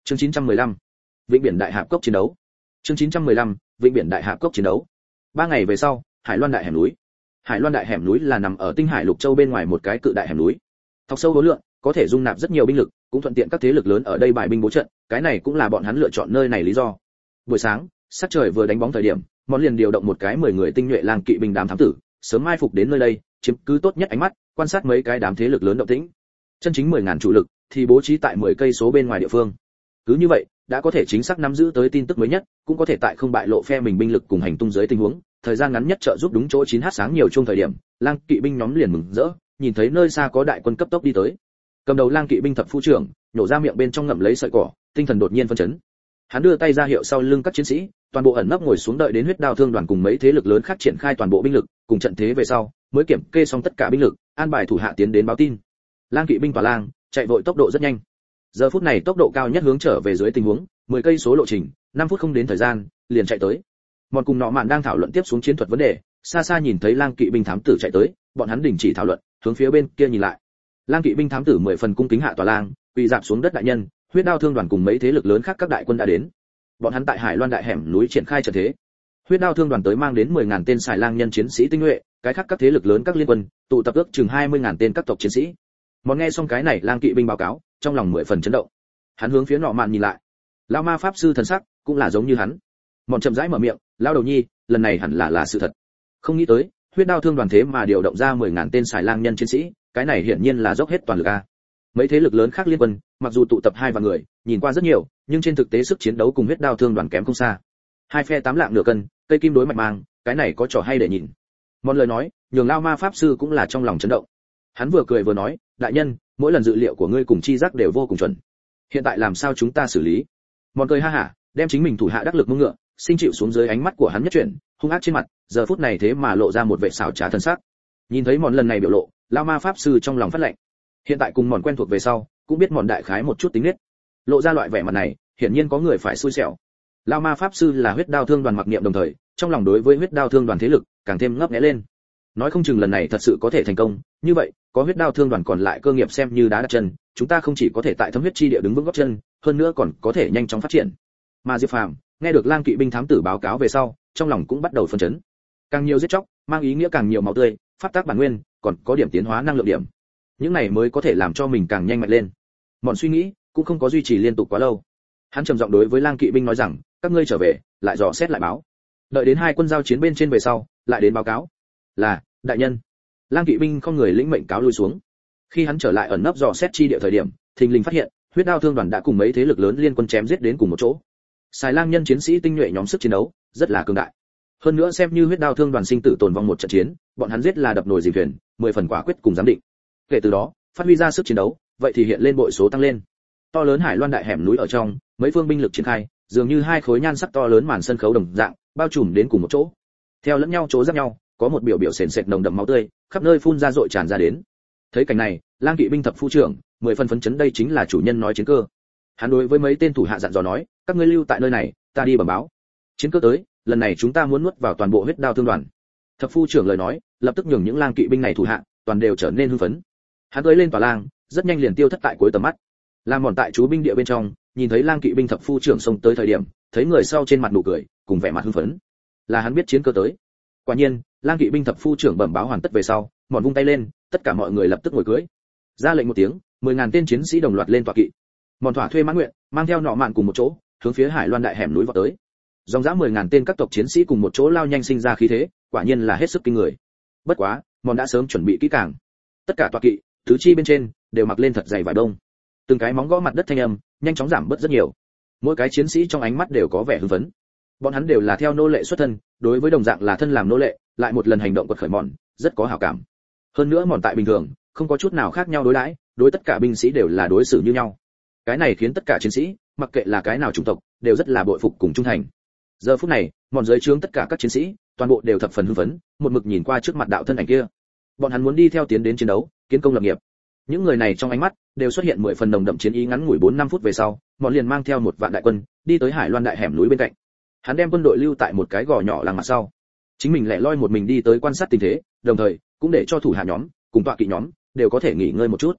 Chương 915. Vịnh biển Đại Hạp Cốc chiến đấu. Chương 915. Vịnh biển Đại Hạp Cốc chiến đấu. 3 ngày về sau, Hải Loan Đại hẻm núi. Hải Loan Đại hẻm núi là nằm ở Tinh Hải Lục Châu bên ngoài một cái cự đại hẻm núi. Thọc sâu hố lượng, có thể dung nạp rất nhiều binh lực, cũng thuận tiện các thế lực lớn ở đây bài binh bố trận, cái này cũng là bọn hắn lựa chọn nơi này lý do. Buổi sáng, sắc trời vừa đánh bóng thời điểm, Món liền điều động một cái 10 người tinh nhuệ lang kỵ binh đám thám tử, sớm mai phục đến nơi đây, chiếm cứ tốt nhất ánh mắt, quan sát mấy cái đám thế lực lớn động tĩnh. Chân chính 10.000 chủ lực thì bố trí tại 10 cây số bên ngoài địa phương. Cứ như vậy, đã có thể chính xác nắm giữ tới tin tức mới nhất, cũng có thể tại không bại lộ phe mình binh lực cùng hành tung dưới tình huống, thời gian ngắn nhất trợ giúp đúng chỗ 9h sáng nhiều chung thời điểm, lang kỵ binh nhóm liền mừng rỡ, nhìn thấy nơi xa có đại quân cấp tốc đi tới. Cầm đầu lang kỵ binh thập phu trưởng, nhổ ra miệng bên trong ngậm lấy sợi cỏ, tinh thần đột nhiên phân chấn. Hắn đưa tay ra hiệu sau lưng các chiến sĩ, toàn bộ ẩn nấp ngồi xuống đợi đến huyết đao thương đoàn cùng mấy thế lực lớn khác triển khai toàn bộ binh lực, cùng trận thế về sau, mới kiểm kê xong tất cả binh lực, an bài thủ hạ tiến đến báo tin. Lang kỵ binh tỏa lang, chạy vội tốc độ rất nhanh. Giờ phút này tốc độ cao nhất hướng trở về dưới tình huống, 10 cây số lộ trình, 5 phút không đến thời gian, liền chạy tới. Mòn cùng nọ mạn đang thảo luận tiếp xuống chiến thuật vấn đề, xa xa nhìn thấy lang kỵ binh thám tử chạy tới, bọn hắn đình chỉ thảo luận, hướng phía bên kia nhìn lại. Lang kỵ binh thám tử 10 phần cung kính hạ tòa lang, quỳ rạp xuống đất đại nhân, huyết đao thương đoàn cùng mấy thế lực lớn khác các đại quân đã đến. Bọn hắn tại Hải Loan đại hẻm núi triển khai trận thế. Huyết đao thương đoàn tới mang đến 10.000 tên xài lang nhân chiến sĩ tinh nhuệ, cái khác các thế lực lớn các liên quân, tụ tập ước chừng 20.000 tên các tộc chiến sĩ. Mòn nghe xong cái này lang kỵ binh báo cáo, trong lòng 10 phần chấn động. Hắn hướng phía nọ mạn nhìn lại. Lão ma pháp sư thần sắc cũng là giống như hắn. Mòn chậm rãi mở miệng, lão đầu nhi, lần này hẳn là sự thật. Không nghĩ tới, huyết đao thương đoàn thế mà điều động ra 10.000 tên xài lang nhân chiến sĩ, cái này hiển nhiên là dốc hết toàn lực a. Mấy thế lực lớn khác liên quân, mặc dù tụ tập 2 vạn người, nhìn qua rất nhiều, nhưng trên thực tế sức chiến đấu cùng huyết đao thương đoàn kém không xa. Hai phe 8 lạng nửa cân, cây kim đối mạch mang, cái này có trò hay để nhìn. Mòn lời nói, nhường lão ma pháp sư cũng là trong lòng chấn động. Hắn vừa cười vừa nói, đại nhân, mỗi lần dự liệu của ngươi cùng chi giác đều vô cùng chuẩn. Hiện tại làm sao chúng ta xử lý? Mòn cười ha hả, đem chính mình thủ hạ đắc lực mông ngựa, sinh chịu xuống dưới ánh mắt của hắn nhất chuyển, hung ác trên mặt, giờ phút này thế mà lộ ra một vẻ xảo trá thần sắc. Nhìn thấy Mòn lần này biểu lộ, lão ma pháp sư trong lòng phát lạnh. Hiện tại cùng Mòn quen thuộc về sau, cũng biết Mòn đại khái một chút tính nết. Lộ ra loại vẻ mặt này, hiển nhiên có người phải xui xẻo. Lão ma pháp sư là huyết đao thương đoàn mặc niệm đồng thời, trong lòng đối với huyết đao thương đoàn thế lực càng thêm ngấp nghé lên. Nói không chừng lần này thật sự có thể thành công, như vậy, có huyết đao thương đoàn còn lại cơ nghiệp xem như đá đặt chân, chúng ta không chỉ có thể tại thâm huyết chi địa đứng vững gót chân, hơn nữa còn có thể nhanh chóng phát triển. Mà Diệp Phàm, nghe được lang kỵ binh thám tử báo cáo về sau, trong lòng cũng bắt đầu phân chấn. Càng nhiều giết chóc, mang ý nghĩa càng nhiều máu tươi, pháp tác bản nguyên, còn có điểm tiến hóa năng lượng điểm. Những này mới có thể làm cho mình càng nhanh mạnh lên. Mọn suy nghĩ cũng không có duy trì liên tục quá lâu. Hắn trầm giọng đối với lang kỵ binh nói rằng, các ngươi trở về, lại dò xét lại báo. Đợi đến 2 quân giao chiến bên trên về sau, lại đến báo cáo. Là, đại nhân. Lang kỵ binh không người lĩnh mệnh cáo lui xuống. Khi hắn trở lại ẩn nấp dò xét chi địa thời điểm, thình lình phát hiện, huyết đao thương đoàn đã cùng mấy thế lực lớn liên quân chém giết đến cùng một chỗ. Xài lang nhân chiến sĩ tinh nhuệ nhóm sức chiến đấu rất là cường đại. Hơn nữa xem như huyết đao thương đoàn sinh tử tồn vong một trận chiến, bọn hắn giết là đập nồi dìm thuyền, 10 phần quả quyết cùng giám định. Kể từ đó, phát huy ra sức chiến đấu, vậy thì hiện lên bội số tăng lên. To lớn Hải Loan đại hẻm núi ở trong, mấy phương binh lực triển khai, dường như 2 khối nhan sắc to lớn màn sân khấu đồng dạng, bao trùm đến cùng một chỗ. Theo lẫn nhau chỗ giáp nhau, có một biểu sền sệt nồng đậm máu tươi, khắp nơi phun ra dội tràn ra đến. Thấy cảnh này, lang kỵ binh thập phu trưởng 10 phần phấn chấn, đây chính là chủ nhân nói chiến cơ. Hắn đối với mấy tên thủ hạ dặn dò nói, các ngươi lưu tại nơi này, ta đi bẩm báo. Chiến cơ tới, lần này chúng ta muốn nuốt vào toàn bộ huyết đao thương đoàn. Thập phu trưởng lời nói, lập tức nhường những lang kỵ binh này thủ hạ, toàn đều trở nên hưng phấn. Hắn tới lên tòa lang, rất nhanh liền tiêu thất tại cuối tầm mắt. Làm mòn tại chú binh địa bên trong, nhìn thấy lang kỵ binh thập phu trưởng xông tới thời điểm, thấy người sau trên mặt nụ cười, cùng vẻ mặt hưng phấn. Là hắn biết chiến cơ tới. Quả nhiên, lang kỵ binh thập phu trưởng bẩm báo hoàn tất về sau, mòn vung tay lên, tất cả mọi người lập tức ngồi cưỡi. Ra lệnh một tiếng, 10.000 tên chiến sĩ đồng loạt lên tọa kỵ. Mòn thỏa thuê mãn nguyện, mang theo nọ mạn cùng một chỗ, hướng phía Hải Loan đại hẻm núi vọt tới. Dòng dã 10.000 tên các tộc chiến sĩ cùng một chỗ lao nhanh sinh ra khí thế, quả nhiên là hết sức kinh người. Bất quá, mòn đã sớm chuẩn bị kỹ càng. Tất cả tọa kỵ, tứ chi bên trên đều mặc lên thật dày vải đông. Từng cái móng gõ mặt đất thanh âm, nhanh chóng giảm bớt rất nhiều. Mỗi cái chiến sĩ trong ánh mắt đều có vẻ hưng phấn. Bọn hắn đều là theo nô lệ xuất thân, đối với đồng dạng là thân làm nô lệ, lại một lần hành động quật khởi mòn, rất có hảo cảm. Hơn nữa mòn tại bình thường, không có chút nào khác nhau đối đãi, đối tất cả binh sĩ đều là đối xử như nhau. Cái này khiến tất cả chiến sĩ, mặc kệ là cái nào chủng tộc, đều rất là bội phục cùng trung thành. Giờ phút này, mòn dưới trướng tất cả các chiến sĩ, toàn bộ đều thập phần hưng phấn, một mực nhìn qua trước mặt đạo thân ảnh kia. Bọn hắn muốn đi theo tiến đến chiến đấu, kiến công lập nghiệp. Những người này trong ánh mắt đều xuất hiện 10 phần nồng đậm chiến ý. Ngắn ngủi 4-5 phút về sau, mòn liền mang theo 1 vạn đại quân, đi tới Hải Loan đại hẻm núi bên cạnh. Hắn đem quân đội lưu tại một cái gò nhỏ làng mặt sau. Chính mình lẻ loi một mình đi tới quan sát tình thế, đồng thời cũng để cho thủ hạ nhóm cùng tọa kỵ nhóm đều có thể nghỉ ngơi một chút.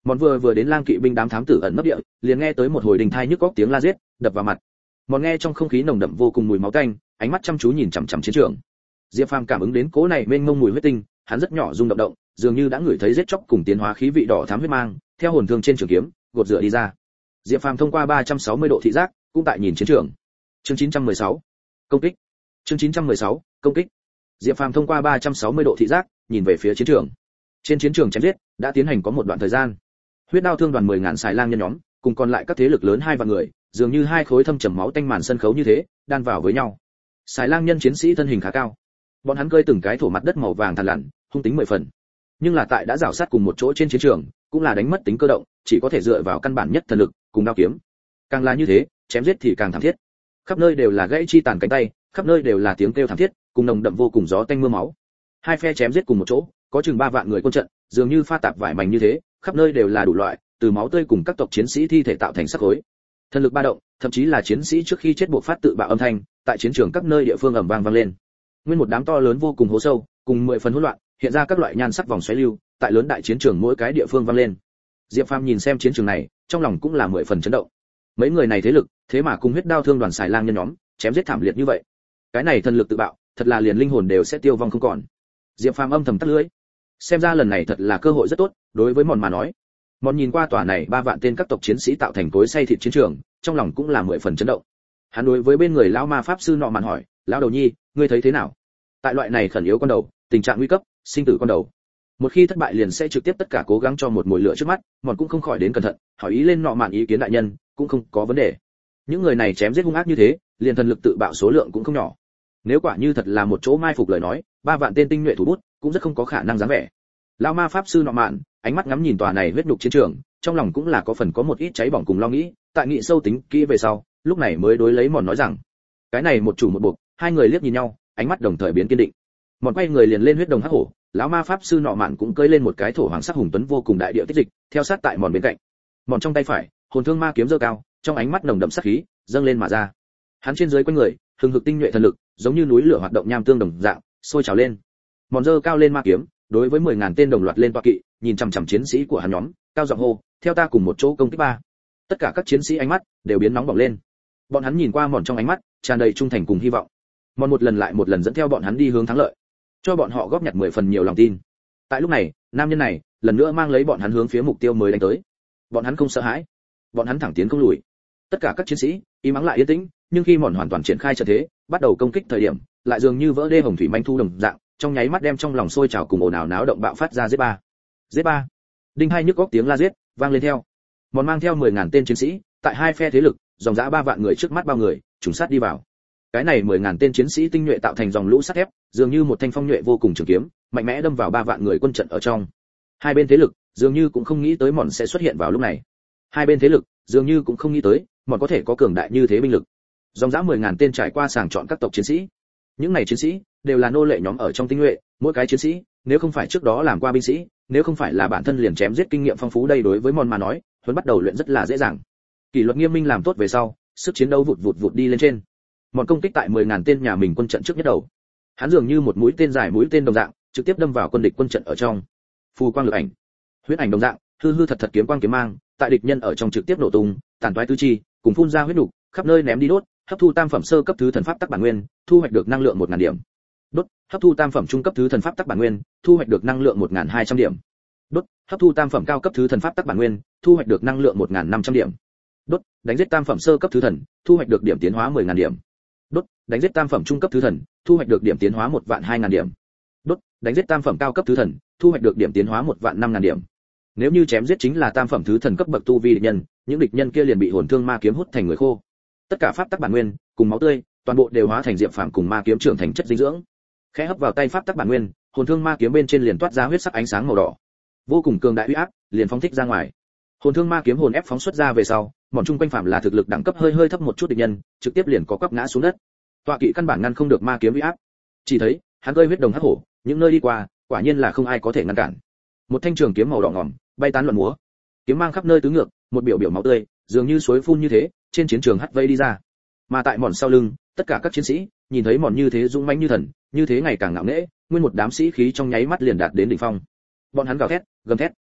Mòn vừa đến lang kỵ binh đám thám tử ẩn nấp địa, liền nghe tới một hồi đình thai nhức óc tiếng la giết, đập vào mặt. Mòn nghe trong không khí nồng đậm vô cùng mùi máu tanh, ánh mắt chăm chú nhìn chằm chằm chiến trường. Diệp Phàm cảm ứng đến cỗ này mênh mông mùi huyết tinh, hắn rất nhỏ rung động, dường như đã ngửi thấy giết chóc cùng tiến hóa khí vị đỏ thắm huyết mang, theo hồn thương trên trường kiếm, gột rửa đi ra. Diệp Phàm thông qua 360 độ thị giác, cũng tại nhìn chiến trường. Chương 916, công kích. Chương 916, công kích. Diệp Phàm thông qua 360 độ thị giác, nhìn về phía chiến trường. Trên chiến trường chém giết đã tiến hành có một đoạn thời gian. Huyết đao thương đoàn 10.000 xài lang nhân nhóm, cùng còn lại các thế lực lớn 2 vạn người, dường như hai khối thâm trầm máu tanh màn sân khấu như thế, đan vào với nhau. Xài lang nhân chiến sĩ thân hình khá cao, bọn hắn cơi từng cái thổ mặt đất màu vàng thằn lằn, hung tính 10 phần. Nhưng là tại đã rảo sát cùng một chỗ trên chiến trường, cũng là đánh mất tính cơ động, chỉ có thể dựa vào căn bản nhất thần lực cùng đao kiếm. Càng là như thế, chém giết thì càng thảm thiết. Khắp nơi đều là gãy chi tàn cánh tay, khắp nơi đều là tiếng kêu thảm thiết, cùng nồng đậm vô cùng gió tanh mưa máu. Hai phe chém giết cùng một chỗ, có chừng 3 vạn người quân trận, dường như pha tạp vải mảnh như thế, khắp nơi đều là đủ loại, từ máu tươi cùng các tộc chiến sĩ thi thể tạo thành sắc khối. Thần lực ba động, thậm chí là chiến sĩ trước khi chết buộc phát tự bạo âm thanh, tại chiến trường các nơi địa phương ầm vang lên. Nguyên một đám to lớn vô cùng hố sâu, cùng 10 phần hỗn loạn, hiện ra các loại nhan sắc vòng xoáy lưu, tại lớn đại chiến trường mỗi cái địa phương vang lên. Diệp Phàm nhìn xem chiến trường này, trong lòng cũng là 10 phần chấn động. Mấy người này thế lực, thế mà cùng huyết đao thương đoàn xài lang nhân nhóm, chém giết thảm liệt như vậy. Cái này thần lực tự bạo, thật là liền linh hồn đều sẽ tiêu vong không còn. Diệp Phàm âm thầm tắt lưỡi. Xem ra lần này thật là cơ hội rất tốt, đối với Mòn mà nói. Mòn nhìn qua tòa này 3 vạn tên các tộc chiến sĩ tạo thành cối xay thịt chiến trường, trong lòng cũng là 10 phần chấn động. Hắn đối với bên người lão ma pháp sư nọ mạn hỏi, lão đầu nhi, ngươi thấy thế nào? Tại loại này khẩn yếu con đầu, tình trạng nguy cấp, sinh tử con đầu. Một khi thất bại liền sẽ trực tiếp tất cả cố gắng cho một mồi lửa trước mắt, Mòn cũng không khỏi đến cẩn thận, hỏi ý lên nọ mạn ý kiến đại nhân, cũng không có vấn đề. Những người này chém giết hung ác như thế, liền thần lực tự bạo số lượng cũng không nhỏ. Nếu quả như thật là một chỗ mai phục lời nói, 3 vạn tên tinh nhuệ thủ bút, cũng rất không có khả năng dáng vẻ. Lão ma pháp sư nọ mạn, ánh mắt ngắm nhìn tòa này huyết nhục chiến trường, trong lòng cũng là có phần có một ít cháy bỏng cùng lo nghĩ, tại nghị sâu tính kỹ về sau, lúc này mới đối lấy Mòn nói rằng, cái này một chủ một buộc, hai người liếc nhìn nhau, ánh mắt đồng thời biến kiên định. Mòn quay người liền lên huyết đồng hắc hổ, lão ma pháp sư nọ mạn cũng cưỡi lên một cái thổ hoàng sắc hùng tuấn vô cùng đại địa tích dịch, theo sát tại Mòn bên cạnh. Mòn trong tay phải, hồn thương ma kiếm giơ cao, trong ánh mắt nồng đậm sát khí dâng lên mà ra. Hắn trên dưới quanh người, hừng hực tinh nhuệ thần lực, giống như núi lửa hoạt động nham tương đồng dạng, sôi trào lên. Mòn giơ cao lên ma kiếm, đối với 10.000 tên đồng loạt lên tọa kỵ, nhìn chằm chằm chiến sĩ của hắn nhóm, cao giọng hô, theo ta cùng một chỗ công kích ba. Tất cả các chiến sĩ ánh mắt đều biến nóng bỏng lên. Bọn hắn nhìn qua Mòn trong ánh mắt tràn đầy trung thành cùng hy vọng. Mòn một lần lại một lần dẫn theo bọn hắn đi hướng thắng lợi, cho bọn họ góp nhặt 10 phần nhiều lòng tin. Tại lúc này, nam nhân này lần nữa mang lấy bọn hắn hướng phía mục tiêu mới đánh tới. Bọn hắn không sợ hãi, bọn hắn thẳng tiến không lùi. Tất cả các chiến sĩ im ắng lại yên tĩnh, nhưng khi Mòn hoàn toàn triển khai trận thế, bắt đầu công kích thời điểm, lại dường như vỡ đê hồng thủy manh thu đồng dạng, trong nháy mắt đem trong lòng sôi trào cùng ồn ào náo động bạo phát ra giết ba. Giết ba. Đinh hai nhức góc tiếng la giết vang lên theo. Mòn mang theo 10.000 tên chiến sĩ, tại hai phe thế lực, dòng dã 3 vạn người trước mắt bao người, trùng sát đi vào. Cái này 10.000 tên chiến sĩ tinh nhuệ tạo thành dòng lũ sắt thép, dường như một thanh phong nhuệ vô cùng trường kiếm, mạnh mẽ đâm vào 3 vạn người quân trận ở trong. Hai bên thế lực, dường như cũng không nghĩ tới Mòn sẽ xuất hiện vào lúc này. Hai bên thế lực, dường như cũng không nghĩ tới, Mòn có thể có cường đại như thế binh lực. Dòng dã 10.000 tên trải qua sàng chọn các tộc chiến sĩ. Những này chiến sĩ đều là nô lệ nhóm ở trong tinh nhuệ, mỗi cái chiến sĩ, nếu không phải trước đó làm qua binh sĩ, nếu không phải là bản thân liền chém giết kinh nghiệm phong phú đây đối với Mòn mà nói, huấn bắt đầu luyện rất là dễ dàng. Kỷ luật nghiêm minh làm tốt về sau, sức chiến đấu vụt đi lên trên. Mòn công kích tại 10.000 tên nhà mình quân trận trước nhất đầu. Hắn dường như một mũi tên dài mũi tên đồng dạng, trực tiếp đâm vào quân địch quân trận ở trong. Phù quang lực ảnh, huyết ảnh đồng dạng, hư thật kiếm quang kiếm mang, tại địch nhân ở trong trực tiếp nổ tung, tàn toái tứ chi, cùng phun ra huyết nục, khắp nơi ném đi đốt, hấp thu tam phẩm sơ cấp thứ thần pháp tắc bản nguyên, thu hoạch được năng lượng 1000 điểm. Đốt, hấp thu tam phẩm trung cấp thứ thần pháp tắc bản nguyên, thu hoạch được năng lượng 1200 điểm. Đốt, hấp thu tam phẩm cao cấp thứ thần pháp tắc bản nguyên, thu hoạch được năng lượng 1500 điểm. Đốt, đánh giết tam phẩm sơ cấp thứ thần, thu hoạch được điểm tiến hóa 10000 điểm. Đốt, đánh giết tam phẩm trung cấp thứ thần, thu hoạch được điểm tiến hóa 12000 điểm. Đốt, đánh giết tam phẩm cao cấp thứ thần, thu hoạch được điểm tiến hóa 15000 điểm. Nếu như chém giết chính là tam phẩm thứ thần cấp bậc tu vi địch nhân, những địch nhân kia liền bị hồn thương ma kiếm hút thành người khô. Tất cả pháp tắc bản nguyên cùng máu tươi, toàn bộ đều hóa thành diệp phàm cùng ma kiếm trưởng thành chất dinh dưỡng. Khẽ hấp vào tay pháp tắc bản nguyên, hồn thương ma kiếm bên trên liền toát ra huyết sắc ánh sáng màu đỏ. Vô cùng cường đại uy áp, liền phóng thích ra ngoài. Hồn thương ma kiếm hồn ép phóng xuất ra về sau, mòn chung quanh phàm là thực lực đẳng cấp hơi thấp một chút địch nhân, trực tiếp liền có quắp ngã xuống đất. Tọa kỵ căn bản ngăn không được ma kiếm uy áp. Chỉ thấy, hắn rơi huyết đồng hắc hổ, những nơi đi qua, quả nhiên là không ai có thể ngăn cản. Một thanh trường kiếm màu đỏ ngòm, bay tán loạn múa. Kiếm mang khắp nơi tứ ngược, một biểu máu tươi, dường như suối phun như thế, trên chiến trường hắt vây đi ra. Mà tại mòn sau lưng, tất cả các chiến sĩ nhìn thấy mòn như thế dũng mãnh như thần, như thế ngày càng ngạo nghễ, nguyên một đám sĩ khí trong nháy mắt liền đạt đến đỉnh phong. Bọn hắn gào thét, gầm thét.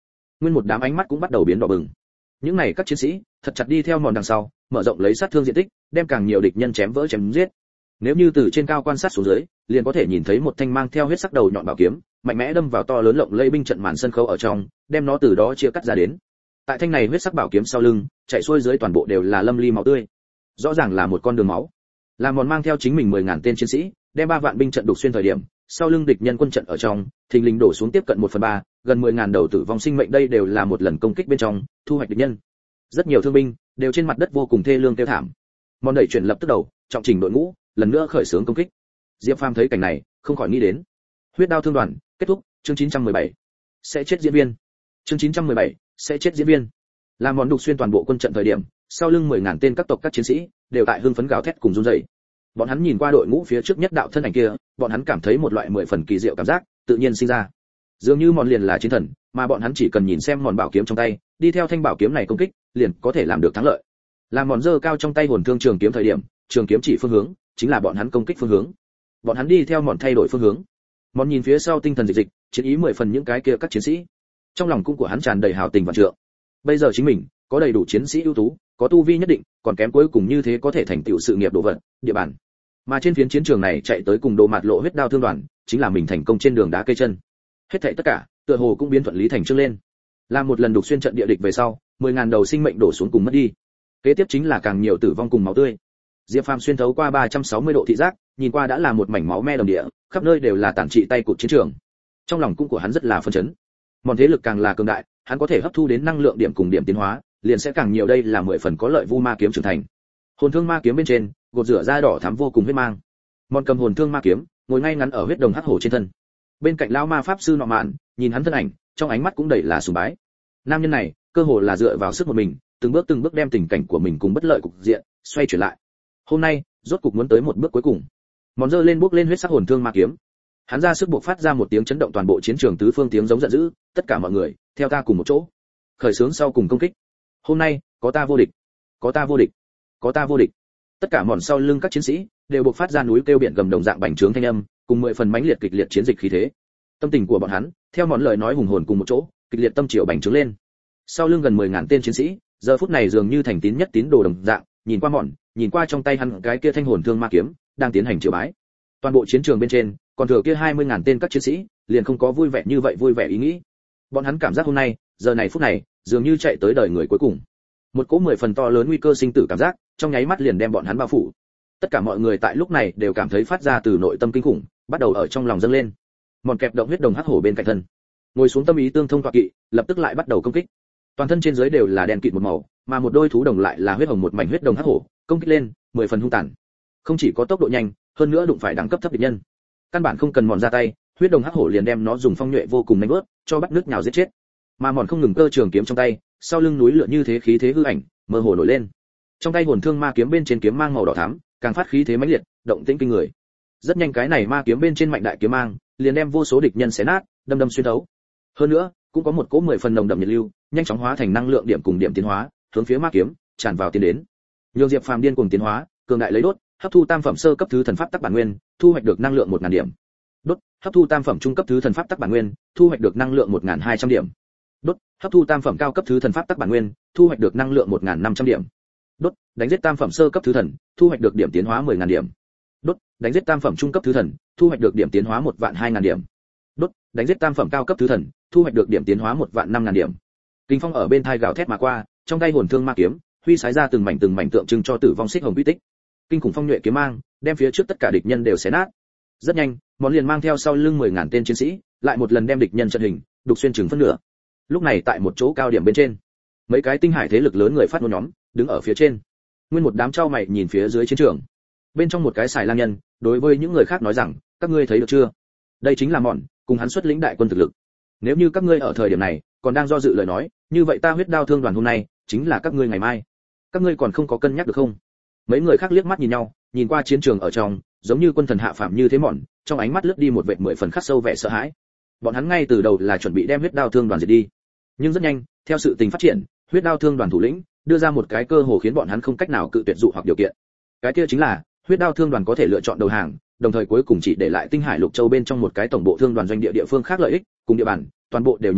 Nguyên một đám ánh mắt cũng bắt đầu biến đỏ bừng. Những này các chiến sĩ thật chặt đi theo mòn đằng sau, mở rộng lấy sát thương diện tích, đem càng nhiều địch nhân chém vỡ chém giết. Nếu như từ trên cao quan sát xuống dưới, liền có thể nhìn thấy một thanh mang theo huyết sắc đầu nhọn bảo kiếm, mạnh mẽ đâm vào to lớn lộng lẫy binh trận màn sân khấu ở trong, đem nó từ đó chia cắt ra đến. Tại thanh này huyết sắc bảo kiếm sau lưng, chạy xuôi dưới toàn bộ đều là lâm ly máu tươi. Rõ ràng là một con đường máu. Làm mòn mang theo chính mình 10.000 tên chiến sĩ, đem 3 vạn binh trận đục xuyên thời điểm, sau lưng địch nhân quân trận ở trong, thình lình đổ xuống tiếp cận 1/3, gần 10.000 đầu tử vong sinh mệnh, đây đều là một lần công kích bên trong, thu hoạch địch nhân. Rất nhiều thương binh đều trên mặt đất vô cùng thê lương kêu thảm. Mòn đẩy chuyển lập tức đầu, trọng chỉnh đội ngũ, lần nữa khởi xướng công kích. Diệp Phàm thấy cảnh này, không khỏi nghĩ đến. Huyết đao thương đoàn, kết thúc, chương 917. Sẽ chết diễn viên. Chương 917, sẽ chết diễn viên. Làm mòn đục xuyên toàn bộ quân trận thời điểm, sau lưng 10.000 tên các tộc các chiến sĩ đều tại hưng phấn gào thét cùng run rẩy. Bọn hắn nhìn qua đội ngũ phía trước nhất đạo thân ảnh kia, bọn hắn cảm thấy một loại 10 phần kỳ diệu cảm giác tự nhiên sinh ra. Dường như mòn liền là chiến thần, mà bọn hắn chỉ cần nhìn xem mòn bảo kiếm trong tay, đi theo thanh bảo kiếm này công kích, liền có thể làm được thắng lợi. Làm mòn giơ cao trong tay hồn thương trường kiếm thời điểm, trường kiếm chỉ phương hướng, chính là bọn hắn công kích phương hướng. Bọn hắn đi theo mòn thay đổi phương hướng. Mòn nhìn phía sau tinh thần dịch, chiến ý 10 phần những cái kia các chiến sĩ. Trong lòng cũng của hắn tràn đầy hào tình và trượng. Bây giờ chính mình có đầy đủ chiến sĩ ưu tú, có tu vi nhất định, còn kém cuối cùng như thế có thể thành tựu sự nghiệp đồ vật, địa bàn. Mà trên phiến chiến trường này chạy tới cùng Đồ Mạt Lộ huyết đao thương đoàn, chính là mình thành công trên đường đá cây chân. Hết thảy tất cả, tựa hồ cũng biến thuận lý thành chương lên. Làm một lần đục xuyên trận địa địch về sau, 10.000 đầu sinh mệnh đổ xuống cùng mất đi. Kế tiếp chính là càng nhiều tử vong cùng máu tươi. Diệp Phàm xuyên thấu qua 360 độ thị giác, nhìn qua đã là một mảnh máu me đồng địa, khắp nơi đều là tàn trị tay cụt chiến trường. Trong lòng cũng của hắn rất là phân chấn. Mòn thế lực càng là cường đại, hắn có thể hấp thu đến năng lượng điểm cùng điểm tiến hóa, liền sẽ càng nhiều, đây là 10 phần có lợi vu ma kiếm trưởng thành. Hồn thương ma kiếm bên trên, gột rửa da đỏ thắm vô cùng huyết mang. Mòn cầm hồn thương ma kiếm, ngồi ngay ngắn ở huyết đồng hắc hổ trên thân. Bên cạnh lão ma pháp sư nọ mạn, nhìn hắn thân ảnh, trong ánh mắt cũng đầy là sùng bái. Nam nhân này, cơ hồ là dựa vào sức một mình, từng bước đem tình cảnh của mình cùng bất lợi cục diện xoay chuyển lại. Hôm nay, rốt cục muốn tới một bước cuối cùng. Mòn giơ lên bước lên huyết sắc hồn thương ma kiếm. Hắn ra sức buộc phát ra một tiếng chấn động toàn bộ chiến trường tứ phương tiếng giống giận dữ, tất cả mọi người, theo ta cùng một chỗ, khởi xướng sau cùng công kích. Hôm nay, có ta vô địch, có ta vô địch, có ta vô địch. Tất cả mòn sau lưng các chiến sĩ đều buộc phát ra núi kêu biển gầm đồng dạng bành trướng thanh âm, cùng 10 phần mãnh liệt kịch liệt chiến dịch khí thế. Tâm tình của bọn hắn, theo mòn lời nói hùng hồn cùng một chỗ, kịch liệt tâm triều bành trướng lên. Sau lưng gần 10.000 tên chiến sĩ, giờ phút này dường như thành tín nhất tín đồ đồng dạng, nhìn qua mòn, nhìn qua trong tay hắn cái kia thanh hồn thương ma kiếm, đang tiến hành triều bái. Toàn bộ chiến trường bên trên, còn thừa kia 20.000 tên các chiến sĩ, liền không có vui vẻ như vậy vui vẻ ý nghĩ. Bọn hắn cảm giác hôm nay, giờ này phút này, dường như chạy tới đời người cuối cùng. Một cỗ 10 phần to lớn nguy cơ sinh tử cảm giác, trong nháy mắt liền đem bọn hắn bao phủ. Tất cả mọi người tại lúc này đều cảm thấy phát ra từ nội tâm kinh khủng, bắt đầu ở trong lòng dâng lên. Mòn kẹp động huyết đồng hắc hổ bên cạnh thân, ngồi xuống tâm ý tương thông tọa kỵ, lập tức lại bắt đầu công kích. Toàn thân trên dưới đều là đen kịt một màu, mà một đôi thú đồng lại là huyết hồng một mảnh huyết đồng hắc hổ, công kích lên, 10 phần hung tàn. Không chỉ có tốc độ nhanh, hơn nữa đụng phải đẳng cấp thấp địch nhân. Căn bản không cần mòn ra tay, huyết đồng hắc hổ liền đem nó dùng phong nhuệ vô cùng nhanh vớt, cho bắt nước nhào giết chết. Mà mòn không ngừng cơ trường kiếm trong tay, sau lưng núi lửa như thế khí thế hư ảnh, mơ hồ nổi lên. Trong tay hồn thương ma kiếm bên trên kiếm mang màu đỏ thắm, càng phát khí thế mãnh liệt, động tĩnh kinh người. Rất nhanh cái này ma kiếm bên trên mạnh đại kiếm mang, liền đem vô số địch nhân xé nát, đâm đâm xuyên thấu. Hơn nữa, cũng có một cỗ 10 phần nồng đậm nhiệt lưu, nhanh chóng hóa thành năng lượng điểm cùng điểm tiến hóa, hướng phía ma kiếm tràn vào tiến đến. Nhường Diệp Phàm điên cuồng tiến hóa, cường đại lấy đốt, hấp thu tam phẩm sơ cấp thứ thần pháp tắc bản nguyên, thu hoạch được năng lượng 1000 điểm. Đốt, hấp thu tam phẩm trung cấp thứ thần pháp tắc bản nguyên, thu hoạch được năng lượng 1200 điểm. Đốt, hấp thu tam phẩm cao cấp thứ thần pháp tắc bản nguyên, thu hoạch được năng lượng 1500 điểm. Đốt, đánh giết tam phẩm sơ cấp thứ thần, thu hoạch được điểm tiến hóa 10000 điểm. Đốt, đánh giết tam phẩm trung cấp thứ thần, thu hoạch được điểm tiến hóa 12000 điểm. Đốt, đánh giết tam phẩm cao cấp thứ thần, thu hoạch được điểm tiến hóa 15000 điểm. Kinh phong ở bên thai gào thét mà qua, trong tay hồn thương ma kiếm, huy sái ra từng mảnh tượng trưng cho tử vong xích hồng uy tích. Kinh khủng phong nhuệ kiếm mang, đem phía trước tất cả địch nhân đều xé nát. Rất nhanh, món liền mang theo sau lưng 10.000 tên chiến sĩ, lại một lần đem địch nhân trận hình đục xuyên chừng phân nửa. Lúc này tại một chỗ cao điểm bên trên, mấy cái tinh hải thế lực lớn người phát ngôn nhóm đứng ở phía trên. Nguyên một đám trao mày nhìn phía dưới chiến trường. Bên trong một cái xài lang nhân, đối với những người khác nói rằng, các ngươi thấy được chưa? Đây chính là mòn, cùng hắn xuất lĩnh đại quân thực lực. Nếu như các ngươi ở thời điểm này còn đang do dự lời nói, như vậy ta huyết đao thương đoàn hôm nay chính là các ngươi ngày mai. Các ngươi còn không có cân nhắc được không? Mấy người khác liếc mắt nhìn nhau, nhìn qua chiến trường ở trong, giống như quân thần hạ phàm như thế mòn, trong ánh mắt lướt đi một vệt 10 phần khắc sâu vẻ sợ hãi. Bọn hắn ngay từ đầu là chuẩn bị đem huyết đao thương đoàn diệt đi, nhưng rất nhanh, theo sự tình phát triển, huyết đao thương đoàn thủ lĩnh đưa ra một cái cơ hồ khiến bọn hắn không cách nào cự tuyệt dụ hoặc điều kiện. Cái kia chính là huyết đao thương đoàn có thể lựa chọn đầu hàng, đồng thời cuối cùng chỉ để lại tinh hải lục châu bên trong một cái tổng bộ thương đoàn doanh địa địa phương khác lợi ích cùng địa bàn, toàn bộ đều nhường lại,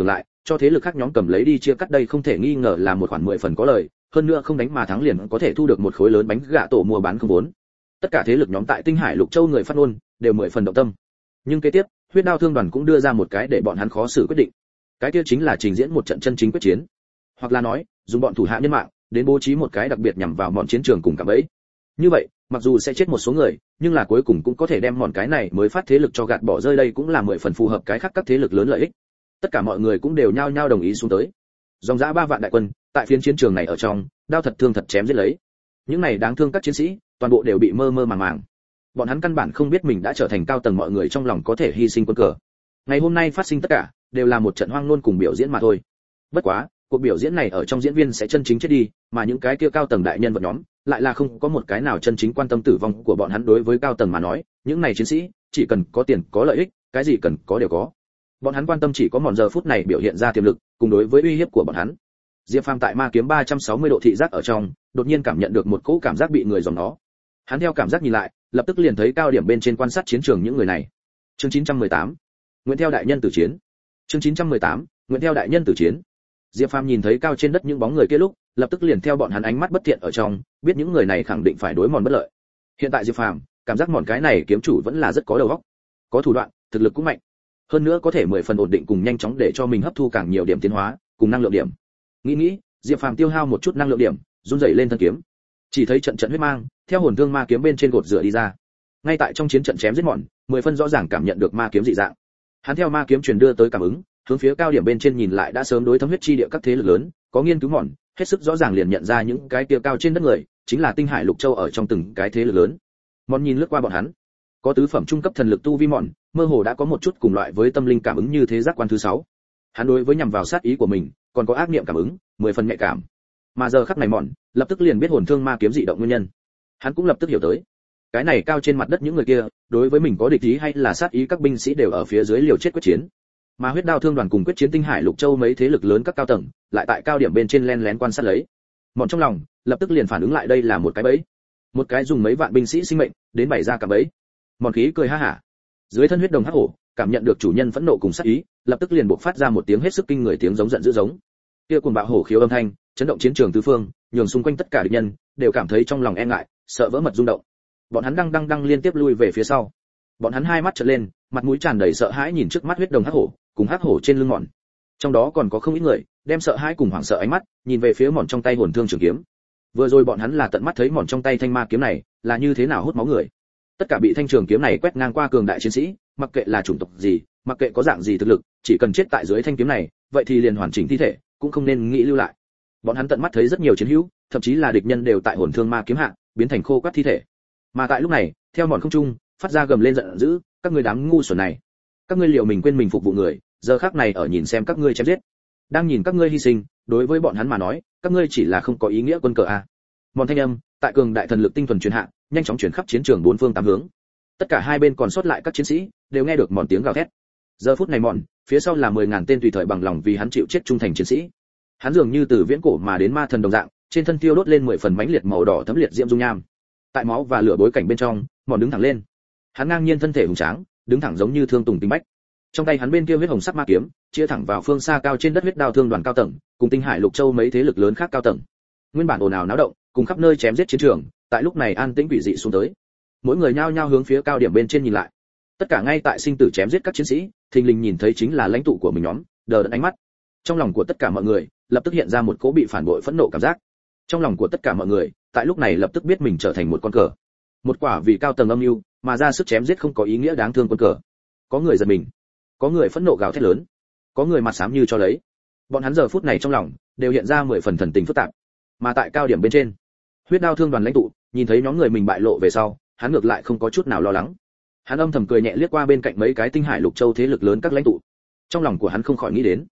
cho thế lực khác nhóm cầm lấy đi chia cắt, đây không thể nghi ngờ là một khoản 10 phần có lời, hơn nữa không đánh mà thắng liền có thể thu được một khối lớn bánh gạ tổ mua bán không vốn. Tất cả thế lực nhóm tại Tinh Hải Lục Châu người phát ngôn đều 10 phần động tâm. Nhưng kế tiếp, Huyết Đao Thương đoàn cũng đưa ra một cái để bọn hắn khó xử quyết định. Cái kia chính là trình diễn một trận chân chính quyết chiến, hoặc là nói, dùng bọn thủ hạ nhân mạng đến bố trí một cái đặc biệt nhằm vào bọn chiến trường cùng cả bẫy. Như vậy, mặc dù sẽ chết một số người, nhưng là cuối cùng cũng có thể đem bọn cái này mới phát thế lực cho gạt bỏ rơi, đây cũng là 10 phần phù hợp cái khác các thế lực lớn lợi ích. Tất cả mọi người cũng đều nhao nhao đồng ý xuống tới. Dòng dã 3 vạn đại quân, tại phiến chiến trường này ở trong, đao thật thương thật chém giết lấy. Những này đáng thương các chiến sĩ, toàn bộ đều bị mơ mơ màng màng. Bọn hắn căn bản không biết mình đã trở thành cao tầng mọi người trong lòng có thể hy sinh quân cờ. Ngày hôm nay phát sinh tất cả, đều là một trận hoang luôn cùng biểu diễn mà thôi. Bất quá, cuộc biểu diễn này ở trong diễn viên sẽ chân chính chết đi, mà những cái kia cao tầng đại nhân vật nhóm, lại là không có một cái nào chân chính quan tâm tử vong của bọn hắn. Đối với cao tầng mà nói, những này chiến sĩ chỉ cần có tiền, có lợi ích, cái gì cần có đều có. Bọn hắn quan tâm chỉ có mòn giờ phút này biểu hiện ra tiềm lực, cùng đối với uy hiếp của bọn hắn. Diệp Phàm tại ma kiếm 360 độ thị giác ở trong, đột nhiên cảm nhận được một cỗ cảm giác bị người dòm nó. Hắn theo cảm giác nhìn lại, lập tức liền thấy cao điểm bên trên quan sát chiến trường những người này. Chương 918. Nguyện theo đại nhân tử chiến. Chương 918. Nguyện theo đại nhân tử chiến. Diệp Phàm nhìn thấy cao trên đất những bóng người kia lúc, lập tức liền theo bọn hắn ánh mắt bất thiện ở trong, biết những người này khẳng định phải đối mòn bất lợi. Hiện tại Diệp Phàm, cảm giác mòn cái này kiếm chủ vẫn là rất có đầu óc, có thủ đoạn, thực lực cũng mạnh. Hơn nữa có thể 10 phần ổn định cùng nhanh chóng để cho mình hấp thu càng nhiều điểm tiến hóa, cùng năng lượng điểm. Nghĩ, Diệp Phàm tiêu hao một chút năng lượng điểm, run rẩy lên thân kiếm. Chỉ thấy trận huyết mang, theo hồn thương ma kiếm bên trên gột rửa đi ra. Ngay tại trong chiến trận chém giết mòn, 10 phân rõ ràng cảm nhận được ma kiếm dị dạng. Hắn theo ma kiếm truyền đưa tới cảm ứng, hướng phía cao điểm bên trên nhìn lại đã sớm đối thấm huyết chi địa các thế lực lớn, có nghiên cứu mòn, hết sức rõ ràng liền nhận ra những cái kia cao trên đất người, chính là Tinh Hải Lục Châu ở trong từng cái thế lực lớn. Mòn nhìn lướt qua bọn hắn, có tứ phẩm trung cấp thần lực tu vi mòn, mơ hồ đã có một chút cùng loại với tâm linh cảm ứng như thế giác quan thứ 6. Hắn đối với nhằm vào sát ý của mình, còn có ác niệm cảm ứng, 10 phần nhạy cảm. Mà giờ khắc này mòn, lập tức liền biết hồn thương ma kiếm dị động nguyên nhân. Hắn cũng lập tức hiểu tới, cái này cao trên mặt đất những người kia, đối với mình có địch ý hay là sát ý, các binh sĩ đều ở phía dưới liều chết quyết chiến. Mà Huyết Đao Thương đoàn cùng quyết chiến Tinh Hải Lục Châu mấy thế lực lớn các cao tầng, lại tại cao điểm bên trên len lén quan sát lấy. Mòn trong lòng, lập tức liền phản ứng lại đây là một cái bẫy. Một cái dùng mấy vạn binh sĩ sinh mệnh đến bày ra cả bẫy. Mòn khí cười ha hả. Dưới thân huyết đồng hắc hổ, cảm nhận được chủ nhân phẫn nộ cùng sát ý, lập tức liền bộc phát ra một tiếng hết sức kinh người, tiếng giống giận dữ giống. Kia cuồng bạo hổ khiếu âm thanh, chấn động chiến trường tứ phương, nhường xung quanh tất cả địch nhân đều cảm thấy trong lòng e ngại, sợ vỡ mật rung động. Bọn hắn đang liên tiếp lui về phía sau. Bọn hắn hai mắt trợn lên, mặt mũi tràn đầy sợ hãi nhìn trước mắt huyết đồng hắc hổ, cùng hắc hổ trên lưng mòn. Trong đó còn có không ít người đem sợ hãi cùng hoảng sợ ánh mắt nhìn về phía mòn trong tay hồn thương trường kiếm. Vừa rồi bọn hắn là tận mắt thấy mòn trong tay thanh ma kiếm này là như thế nào hút máu người. Tất cả bị thanh trường kiếm này quét ngang qua cường đại chiến sĩ, mặc kệ là chủng tộc gì, mặc kệ có dạng gì thực lực, chỉ cần chết tại dưới thanh kiếm này, vậy thì liền hoàn chỉnh thi thể cũng không nên nghĩ lưu lại. Bọn hắn tận mắt thấy rất nhiều chiến hữu, thậm chí là địch nhân đều tại hồn thương ma kiếm hạ biến thành khô quắt thi thể. Mà tại lúc này, theo mòn không trung phát ra gầm lên giận dữ, các ngươi đám ngu xuẩn này, các ngươi liệu mình quên mình phục vụ người, giờ khắc này ở nhìn xem các ngươi chém giết, đang nhìn các ngươi hy sinh, đối với bọn hắn mà nói, các ngươi chỉ là không có ý nghĩa quân cờ a. Mòn thanh âm tại cường đại thần lực tinh thuần truyền hạ, nhanh chóng chuyển khắp chiến trường bốn phương tám hướng. Tất cả hai bên còn sót lại các chiến sĩ đều nghe được mòn tiếng gào thét. Giờ phút này mòn, phía sau là 10.000 tên tùy thời bằng lòng vì hắn chịu chết trung thành chiến sĩ. Hắn dường như từ viễn cổ mà đến ma thần đồng dạng, trên thân tiêu đốt lên 10 phần mãnh liệt màu đỏ thấm liệt diễm dung nham. Tại máu và lửa bối cảnh bên trong, mòn đứng thẳng lên. Hắn ngang nhiên thân thể hùng tráng, đứng thẳng giống như thương tùng tinh bách. Trong tay hắn bên kia huyết hồng sắc ma kiếm, chia thẳng vào phương xa cao trên đất Huyết Đao Thương đoàn cao tầng, cùng Tinh Hải Lục Châu mấy thế lực lớn khác cao tầng. Nguyên bản ồn ào náo động, cùng khắp nơi chém giết chiến trường, tại lúc này an tĩnh quỷ dị xuống tới. Mỗi người nhao nhao hướng phía cao điểm bên trên nhìn lại. Tất cả ngay tại sinh tử chém giết các chiến sĩ, thình lình nhìn thấy chính là lãnh tụ của mình nhóm, đờ đẫn ánh mắt. Trong lòng của tất cả mọi người, lập tức hiện ra một cỗ bị phản bội phẫn nộ cảm giác. Trong lòng của tất cả mọi người, tại lúc này lập tức biết mình trở thành một con cờ. Một quả vì cao tầng âm mưu mà ra sức chém giết không có ý nghĩa đáng thương quân cờ. Có người giật mình, có người phẫn nộ gào thét lớn, có người mặt xám như cho lấy. Bọn hắn giờ phút này trong lòng đều hiện ra 10 phần thần tình phức tạp. Mà tại cao điểm bên trên, Huyết Đao Thương đoàn lãnh tụ nhìn thấy nhóm người mình bại lộ về sau, hắn ngược lại không có chút nào lo lắng. Hắn âm thầm cười nhẹ liếc qua bên cạnh mấy cái Tinh Hải Lục Châu thế lực lớn các lãnh tụ. Trong lòng của hắn không khỏi nghĩ đến,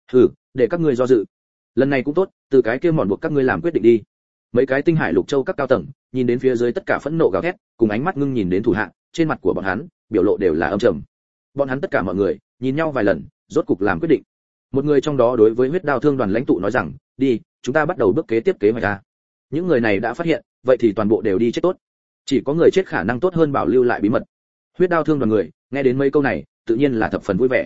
để các ngươi do dự. Lần này cũng tốt, từ cái kia mòn buộc các ngươi làm quyết định đi. Mấy cái Tinh Hải Lục Châu các cao tầng, nhìn đến phía dưới tất cả phẫn nộ gào thét, cùng ánh mắt ngưng nhìn đến thủ hạ, trên mặt của bọn hắn, biểu lộ đều là âm trầm. Bọn hắn tất cả mọi người, nhìn nhau vài lần, rốt cục làm quyết định. Một người trong đó đối với Huyết Đao Thương đoàn lãnh tụ nói rằng, đi, chúng ta bắt đầu bước kế tiếp kế hoạch a. Những người này đã phát hiện, vậy thì toàn bộ đều đi chết tốt. Chỉ có người chết khả năng tốt hơn bảo lưu lại bí mật. Huyết Đao Thương đoàn người, nghe đến mấy câu này, tự nhiên là thập phần vui vẻ.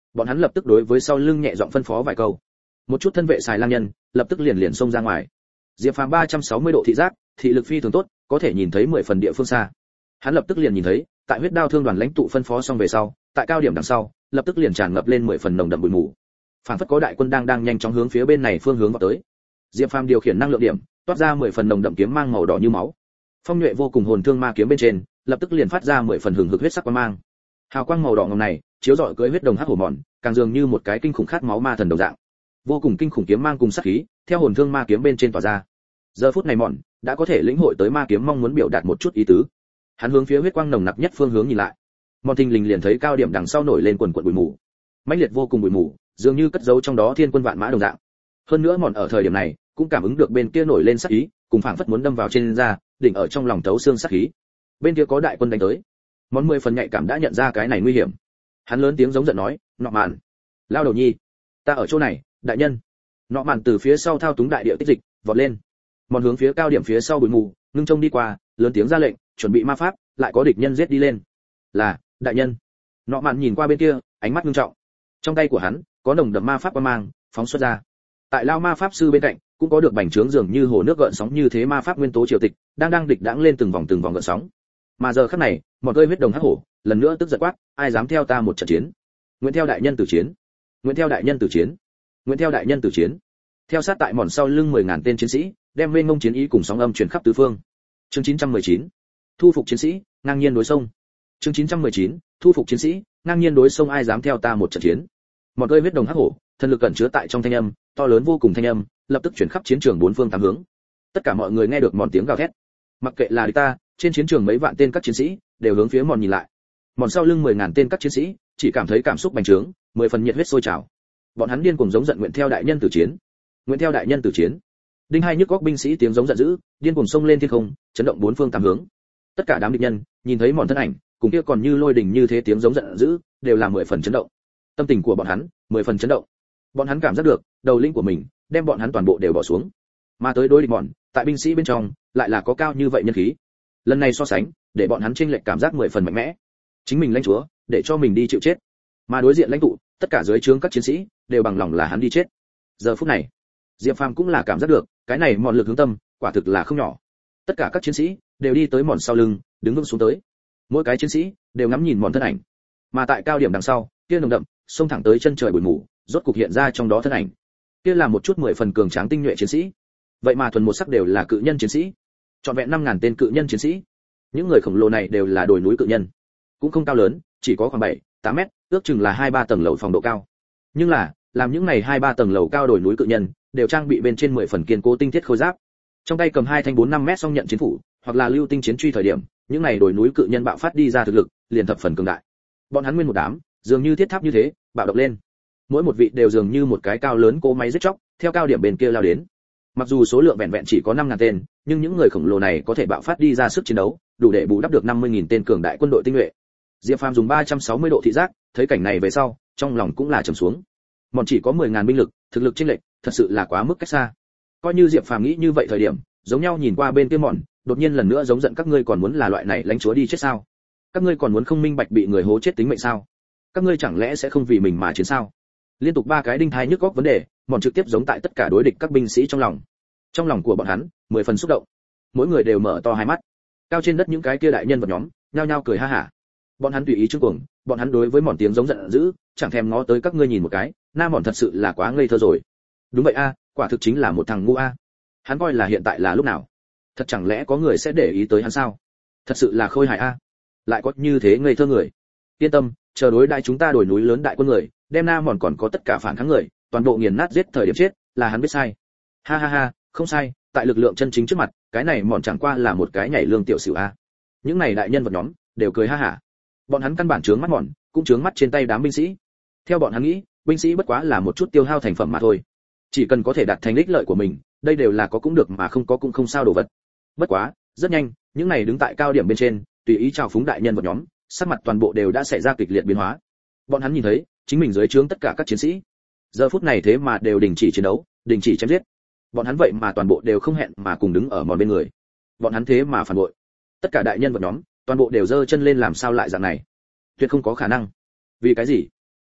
Bọn hắn lập tức đối với sau lưng nhẹ giọng phân phó vài câu. Một chút thân vệ xài lang nhân lập tức liền xông ra ngoài. Diệp Phàm 360 độ thị giác, thị lực phi thường tốt, có thể nhìn thấy 10 phần địa phương xa. Hắn lập tức liền nhìn thấy, tại huyết đao thương đoàn lãnh tụ phân phó xong về sau, tại cao điểm đằng sau, lập tức liền tràn ngập lên 10 phần nồng đậm bụi mù. Phản phất có đại quân đang nhanh chóng hướng phía bên này phương hướng vào tới. Diệp Phàm điều khiển năng lượng điểm, toát ra 10 phần nồng đậm kiếm mang màu đỏ như máu. Phong nhuệ vô cùng hồn thương ma kiếm bên trên, lập tức liền phát ra 10 phần hừng hực huyết sắc quang mang. Hào quang màu đỏ ngòm này, chiếu rọi cưỡi huyết đồng hắc hổ mòn, càng dường như một cái kinh khủng khát máu ma thần đồng dạng. Vô cùng kinh khủng kiếm mang cùng sát khí, theo hồn thương ma kiếm bên trên tỏa ra. Giờ phút này mòn đã có thể lĩnh hội tới ma kiếm mong muốn biểu đạt một chút ý tứ. Hắn hướng phía huyết quang nồng nặc nhất phương hướng nhìn lại. Mòn thình lình liền thấy cao điểm đằng sau nổi lên quần quần bụi mù. Mãnh liệt vô cùng bụi mù, dường như cất giấu trong đó thiên quân vạn mã đồng dạng. Hơn nữa mòn ở thời điểm này cũng cảm ứng được bên kia nổi lên sát ý, cùng phảng phất muốn đâm vào trên da, đỉnh ở trong lòng tấu xương sát khí. Bên kia có đại quân đánh tới. Mòn 10 phần nhạy cảm đã nhận ra cái này nguy hiểm. Hắn lớn tiếng giống giận nói, "Nọ mạn, lao đầu nhi, ta ở chỗ này, đại nhân." Nọ mạn từ phía sau thao túng đại địa tích dịch, vọt lên. Mòn hướng phía cao điểm phía sau bụi mù, ngưng trông đi qua, lớn tiếng ra lệnh, chuẩn bị ma pháp, lại có địch nhân giết đi lên. "Là, đại nhân." Nọ mạn nhìn qua bên kia, ánh mắt nghiêm trọng. Trong tay của hắn có nồng đậm ma pháp quang mang phóng xuất ra. Tại lao ma pháp sư bên cạnh cũng có được bành trướng dường như hồ nước gợn sóng như thế ma pháp nguyên tố triều tịch, đang địch đãng lên từng vòng gợn sóng. Mà giờ khắc này, một cơi huyết đồng hắc hổ, lần nữa tức giận quát, "Ai dám theo ta một trận chiến? Nguyện theo đại nhân tử chiến. Nguyện theo đại nhân tử chiến. Nguyện theo đại nhân tử chiến." Theo sát tại mòn sau lưng 10.000 tên chiến sĩ, đem mênh mông chiến ý cùng sóng âm truyền khắp tứ phương. Chương 919. Thu phục chiến sĩ, ngang nhiên đối sông. Chương 919. Thu phục chiến sĩ, ngang nhiên đối sông, ai dám theo ta một trận chiến? Một cơi huyết đồng hắc hổ, thần lực cẩn chứa tại trong thanh âm, to lớn vô cùng thanh âm, lập tức truyền khắp chiến trường bốn phương tám hướng. Tất cả mọi người nghe được mòn tiếng gào thét. Mặc kệ là địch ta, trên chiến trường mấy vạn tên các chiến sĩ đều hướng phía mòn nhìn lại. Mòn sau lưng 10.000 tên các chiến sĩ chỉ cảm thấy cảm xúc bành trướng, 10 phần nhiệt huyết sôi trào. Bọn hắn điên cuồng giống giận, nguyện theo đại nhân tử chiến. Nguyện theo đại nhân tử chiến. Đinh hai nhức góc binh sĩ tiếng giống giận dữ, điên cuồng xông lên thiên không, chấn động bốn phương tám hướng. Tất cả đám địch nhân nhìn thấy mòn thân ảnh, cùng kia còn như lôi đình như thế tiếng giống giận dữ, đều là 10 phần chấn động. Tâm tình của bọn hắn 10 phần chấn động. Bọn hắn cảm giác được, đầu lĩnh của mình đem bọn hắn toàn bộ đều bỏ xuống. Mà tới đối địch mòn, tại binh sĩ bên trong lại là có cao như vậy nhân khí. Lần này so sánh, để bọn hắn chênh lệch cảm giác 10 phần mạnh mẽ. Chính mình lãnh chúa, để cho mình đi chịu chết. Mà đối diện lãnh tụ, tất cả dưới trướng các chiến sĩ đều bằng lòng là hắn đi chết. Giờ phút này, Diệp Phàm cũng là cảm giác được, cái này mòn lực hướng tâm, quả thực là không nhỏ. Tất cả các chiến sĩ đều đi tới mòn sau lưng, đứng vững xuống tới. Mỗi cái chiến sĩ đều ngắm nhìn mòn thân ảnh. Mà tại cao điểm đằng sau, kia nồng đậm, xông thẳng tới chân trời bụi mù, rốt cục hiện ra trong đó thân ảnh. Kia là một chút 10 phần cường tráng tinh nhuệ chiến sĩ. Vậy mà thuần một sắc đều là cự nhân chiến sĩ. Trọn vẹn 5.000 tên cự nhân chiến sĩ. Những người khổng lồ này đều là đồi núi cự nhân, cũng không cao lớn, chỉ có khoảng 7-8 mét, ước chừng là 2-3 tầng lầu phòng độ cao. Nhưng là, làm những này 2-3 tầng lầu cao đồi núi cự nhân, đều trang bị bên trên 10 phần kiên cố tinh thiết khôi giáp. Trong tay cầm 2 thanh 4-5 mét song nhận chiến phủ, hoặc là lưu tinh chiến truy thời điểm, những này đồi núi cự nhân bạo phát đi ra thực lực, liền thập phần cường đại. Bọn hắn nguyên một đám, dường như thiết tháp như thế, bạo động lên. Mỗi một vị đều dường như một cái cao lớn cỗ máy giết chóc, theo cao điểm bên kia lao đến. Mặc dù số lượng vẹn vẹn chỉ có 5.000 tên, nhưng những người khổng lồ này có thể bạo phát đi ra sức chiến đấu, đủ để bù đắp được 50.000 tên cường đại quân đội tinh nhuệ. Diệp Phàm dùng 360 độ thị giác, thấy cảnh này về sau, trong lòng cũng là trầm xuống. Mòn chỉ có 10.000 binh lực, thực lực chênh lệch, thật sự là quá mức cách xa. Coi như Diệp Phàm nghĩ như vậy thời điểm, giống nhau nhìn qua bên kia mòn, đột nhiên lần nữa giống giận, các ngươi còn muốn là loại này lãnh chúa đi chết sao? Các ngươi còn muốn không minh bạch bị người hố chết tính mệnh sao? Các ngươi chẳng lẽ sẽ không vì mình mà chiến sao? Liên tục 3 cái đinh thai nhức góc vấn đề, mòn trực tiếp giống tại tất cả đối địch các binh sĩ trong lòng. Trong lòng của bọn hắn 10 phần xúc động, mỗi người đều mở to hai mắt. Cao trên đất những cái kia đại nhân vật nhóm nhao nhao cười ha hả. Bọn hắn tùy ý trương cuồng, bọn hắn đối với mòn tiếng giống giận dữ, chẳng thèm ngó tới các ngươi nhìn một cái, na mòn thật sự là quá ngây thơ rồi. Đúng vậy a, quả thực chính là một thằng ngu a. Hắn coi là hiện tại là lúc nào? Thật chẳng lẽ có người sẽ để ý tới hắn sao? Thật sự là khôi hài a. Lại có như thế ngây thơ người. Yên tâm, chờ đối đại chúng ta đổi núi lớn đại quân người, đem na mòn còn có tất cả phản kháng người, toàn bộ nghiền nát giết thời điểm chết, là hắn biết sai. Ha ha ha, không sai, tại lực lượng chân chính trước mặt, cái này mòn chẳng qua là một cái nhảy lương tiểu xỉu a. Những này đại nhân vật nhóm đều cười ha hả. Bọn hắn căn bản chướng mắt mòn, cũng chướng mắt trên tay đám binh sĩ. Theo bọn hắn nghĩ, binh sĩ bất quá là một chút tiêu hao thành phẩm mà thôi. Chỉ cần có thể đạt thành ích lợi của mình, đây đều là có cũng được mà không có cũng không sao đồ vật. Bất quá, rất nhanh, những này đứng tại cao điểm bên trên, tùy ý chào phúng đại nhân vật nhóm, sắc mặt toàn bộ đều đã xảy ra kịch liệt biến hóa. Bọn hắn nhìn thấy, chính mình dưới trướng tất cả các chiến sĩ, giờ phút này thế mà đều đình chỉ chiến đấu, đình chỉ chém giết. Bọn hắn vậy mà toàn bộ đều không hẹn mà cùng đứng ở mòn bên người. Bọn hắn thế mà phản bội. Tất cả đại nhân vật nhóm, toàn bộ đều giơ chân lên, làm sao lại dạng này? Tuyệt không có khả năng. Vì cái gì?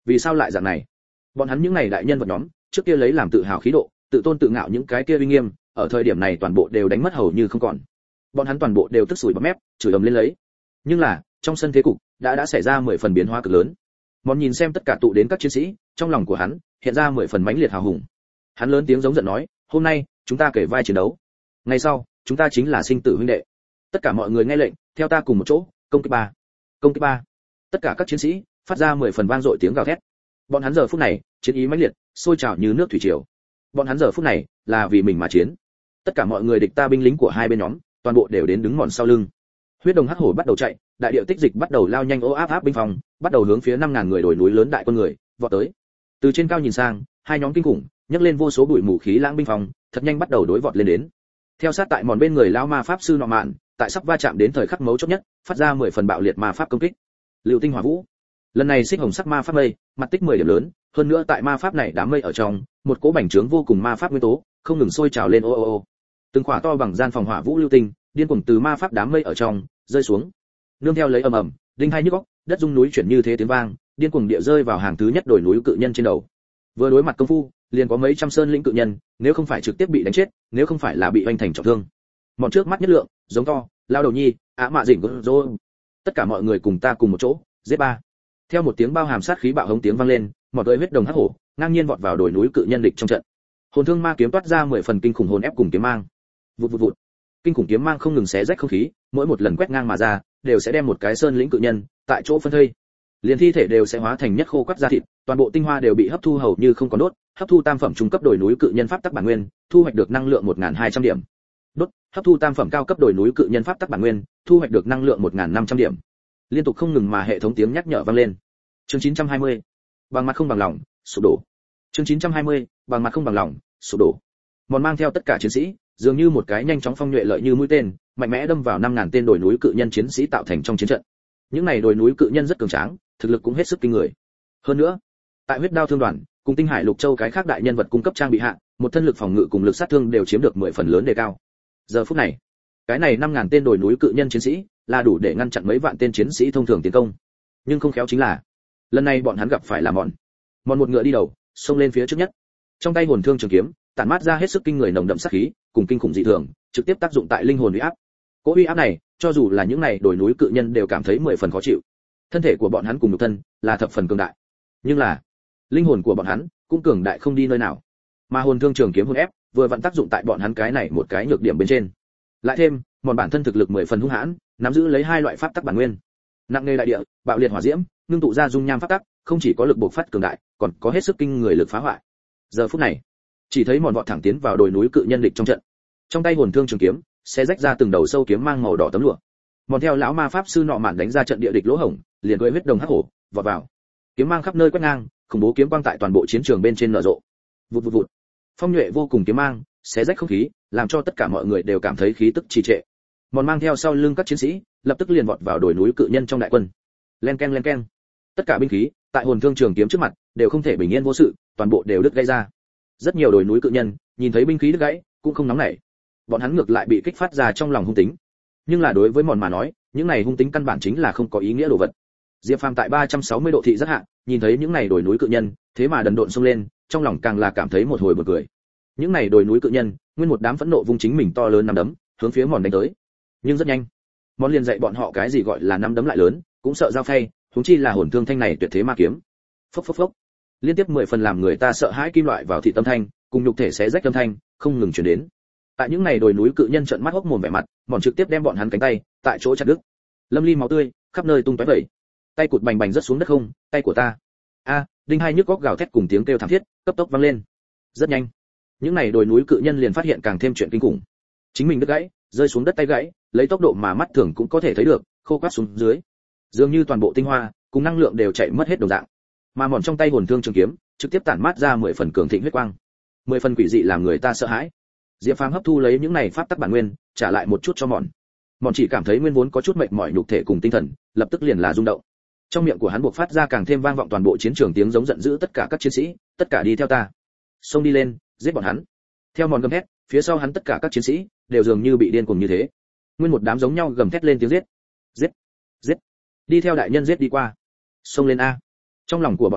Vì sao lại dạng này? Bọn hắn những này đại nhân vật nhóm, trước kia lấy làm tự hào khí độ, tự tôn tự ngạo những cái kia uy nghiêm, ở thời điểm này toàn bộ đều đánh mất hầu như không còn. Bọn hắn toàn bộ đều tức sủi bọt mép, chửi ầm lên lấy. Nhưng là, trong sân thế cục đã xảy ra 10 phần biến hóa cực lớn. Mòn nhìn xem tất cả tụ đến các chiến sĩ, trong lòng của hắn hiện ra 10 phần mãnh liệt hào hùng. Hắn lớn tiếng giống giận nói, "Hôm nay, chúng ta kể vai chiến đấu. Ngày sau, chúng ta chính là sinh tử huynh đệ. Tất cả mọi người nghe lệnh, theo ta cùng một chỗ, công kích ba." Công kích ba. Tất cả các chiến sĩ phát ra 10 phần vang dội tiếng gào thét. Bọn hắn giờ phút này, chiến ý mãnh liệt, sôi trào như nước thủy triều. Bọn hắn giờ phút này là vì mình mà chiến. Tất cả mọi người địch ta binh lính của hai bên nhóm, toàn bộ đều đến đứng mòn sau lưng. Huyết đồng hắc hổ bắt đầu chạy, đại điệu tích dịch bắt đầu lao nhanh áp binh phòng, bắt đầu hướng phía 5000 người đồi núi lớn đại quân người vọt tới. Từ trên cao nhìn sang, hai nhóm kinh khủng nhấc lên vô số bụi mù khí lãng binh phòng, thật nhanh bắt đầu đối vọt lên đến. Theo sát tại mòn bên người lão ma pháp sư nọ mạn, tại sắp va chạm đến thời khắc mấu chốt nhất, phát ra 10 phần bạo liệt ma pháp công kích. Lưu tinh hỏa vũ. Lần này xích hồng sắc ma pháp mây, mặt tích 10 điểm lớn, hơn nữa tại ma pháp này đám mây ở trong, một cỗ bành trướng vô cùng ma pháp nguyên tố, không ngừng sôi trào lên Từng quả to bằng gian phòng hỏa vũ lưu tinh, điên cuồng từ ma pháp đám mây ở trong rơi xuống. Nương theo lấy ầm ầm, đinh hai nhức óc, đất rung núi chuyển như thế tiếng vang, điên cuồng địa rơi vào hàng thứ nhất đồi núi cự nhân trên đầu. Vừa đối mặt công phu, liền có mấy trăm sơn lĩnh cự nhân, nếu không phải trực tiếp bị đánh chết, nếu không phải là bị oanh thành trọng thương. Mọn trước mắt nhất lượng, giống to, lao đầu nhi, mạ rỉnh rồi. Tất cả mọi người cùng ta cùng một chỗ, giết ba. Theo một tiếng bao hàm sát khí bạo hống tiếng vang lên, một đôi huyết đồng hắc hổ ngang nhiên vọt vào đồi núi cự nhân địch trong trận. Hồn thương ma kiếm toát ra 10 phần kinh khủng hồn ép cùng kiếm mang. Vụt vụt vụt. Kinh khủng kiếm mang không ngừng xé rách không khí, mỗi một lần quét ngang mà ra, đều sẽ đem một cái sơn lĩnh cự nhân tại chỗ phân thây. Liền thi thể đều sẽ hóa thành nhất khô quắt da thịt, toàn bộ tinh hoa đều bị hấp thu hầu như không còn đốt, hấp thu tam phẩm trung cấp đồi núi cự nhân pháp tắc bản nguyên, thu hoạch được năng lượng 1200 điểm. Đốt, hấp thu tam phẩm cao cấp đồi núi cự nhân pháp tắc bản nguyên, thu hoạch được năng lượng 1500 điểm. Liên tục không ngừng mà hệ thống tiếng nhắc nhở vang lên. Chương 920. Bằng mặt không bằng lòng, sụp đổ. Chương 920. Bằng mặt không bằng lòng, sụp đổ. Mòn mang theo tất cả chiến sĩ, dường như một cái nhanh chóng phong nhuệ lợi như mũi tên, mạnh mẽ đâm vào 5000 tên đồi núi cự nhân chiến sĩ tạo thành trong chiến trận. Những này đồi núi cự nhân rất cường tráng, thực lực cũng hết sức kinh người. Hơn nữa, tại huyết đao thương đoàn, cùng tinh hải lục châu cái khác đại nhân vật cung cấp trang bị hạ, một thân lực phòng ngự cùng lực sát thương đều chiếm được 10 phần lớn đề cao. Giờ phút này, cái này 5000 tên đồi núi cự nhân chiến sĩ, là đủ để ngăn chặn mấy vạn tên chiến sĩ thông thường tiến công. Nhưng không khéo chính là, lần này bọn hắn gặp phải là mòn một ngựa đi đầu, xông lên phía trước nhất. Trong tay hồn thương trường kiếm, tản mát ra hết sức kinh người nồng đậm sát khí, cùng kinh khủng dị thường, trực tiếp tác dụng tại linh hồn uy áp. Cỗ uy áp này, cho dù là những này đồi núi cự nhân đều cảm thấy 10 phần khó chịu. Thân thể của bọn hắn cùng nhục thân là thập phần cường đại, nhưng là linh hồn của bọn hắn cũng cường đại không đi nơi nào. Mà hồn thương trường kiếm hồn ép vừa vặn tác dụng tại bọn hắn cái này một cái nhược điểm bên trên. Lại thêm, mòn bản thân thực lực 10 phần hung hãn, nắm giữ lấy hai loại pháp tắc bản nguyên. Nặng nghề đại địa, bạo liệt hỏa diễm, ngưng tụ ra dung nham pháp tắc, không chỉ có lực bộc phát cường đại, còn có hết sức kinh người lực phá hoại. Giờ phút này, chỉ thấy mòn vọt thẳng tiến vào đồi núi cự nhân địch trong trận. Trong tay hồn thương trường kiếm, sẽ rách ra từng đầu sâu kiếm mang màu đỏ tấm lụa. Mòn theo lão ma pháp sư nọ mạn đánh ra trận địa địch lỗ hổng, liền cưỡi huyết đồng hắc hổ, vọt vào. Kiếm mang khắp nơi quét ngang, khủng bố kiếm quang tại toàn bộ chiến trường bên trên nở rộ. Vụt vụt vụt. Phong nhuệ vô cùng kiếm mang, xé rách không khí, làm cho tất cả mọi người đều cảm thấy khí tức trì trệ. Mòn mang theo sau lưng các chiến sĩ, lập tức liền vọt vào đồi núi cự nhân trong đại quân. Len keng len keng. Tất cả binh khí tại hồn thương trường kiếm trước mặt đều không thể bình yên vô sự, toàn bộ đều đứt gãy ra. Rất nhiều đồi núi cự nhân nhìn thấy binh khí đứt gãy, cũng không nóng nảy. Bọn hắn ngược lại bị kích phát ra trong lòng hung tính. Nhưng là đối với mòn mà nói, những này hung tính căn bản chính là không có ý nghĩa đồ vật. Diệp Phàm tại 360 độ thị rất hạ, nhìn thấy những này đồi núi cự nhân, thế mà đần độn xông lên, trong lòng càng là cảm thấy một hồi buồn cười. Những này đồi núi cự nhân, nguyên một đám phẫn nộ vung chính mình to lớn nắm đấm, hướng phía mòn đánh tới. Nhưng rất nhanh, mòn liền dạy bọn họ cái gì gọi là nắm đấm lại lớn, cũng sợ giao phay, huống chi là hồn thương thanh này tuyệt thế ma kiếm. Phốc phốc phốc. Liên tiếp 10 phần làm người ta sợ hãi kim loại vào thị tâm thanh, cùng nhục thể xé rách âm thanh, không ngừng truyền đến. Tại những này đồi núi cự nhân trợn mắt hốc mồm vẻ mặt, mòn trực tiếp đem bọn hắn cánh tay tại chỗ chặt đứt. Lâm ly máu tươi khắp nơi tung tóe vẩy. Tay cụt bành bành rớt xuống đất không, tay của ta. Đinh hai nhức góc gào thét cùng tiếng kêu thảm thiết, cấp tốc vang lên. Rất nhanh, những này đồi núi cự nhân liền phát hiện càng thêm chuyện kinh khủng. Chính mình đứt gãy, rơi xuống đất tay gãy, lấy tốc độ mà mắt thường cũng có thể thấy được, khô quắt xuống dưới. Dường như toàn bộ tinh hoa cùng năng lượng đều chạy mất hết đồng dạng. Mà mòn trong tay hồn thương trường kiếm, trực tiếp tản mát ra 10 phần cường thịnh huyết quang. 10 phần quỷ dị làm người ta sợ hãi. Diệp Phàm hấp thu lấy những này pháp tắc bản nguyên, trả lại một chút cho mòn. Mòn chỉ cảm thấy nguyên vốn có chút mệt mỏi nhục thể cùng tinh thần, lập tức liền là rung động. Trong miệng của hắn buộc phát ra càng thêm vang vọng toàn bộ chiến trường tiếng giống giận dữ, tất cả các chiến sĩ, tất cả đi theo ta. Xông đi lên, giết bọn hắn. Theo mòn gầm thét, phía sau hắn tất cả các chiến sĩ đều dường như bị điên cuồng như thế. Nguyên một đám giống nhau gầm thét lên tiếng giết. Giết, giết. Đi theo đại nhân giết đi qua. Xông lên a. Trong lòng của bọn hắn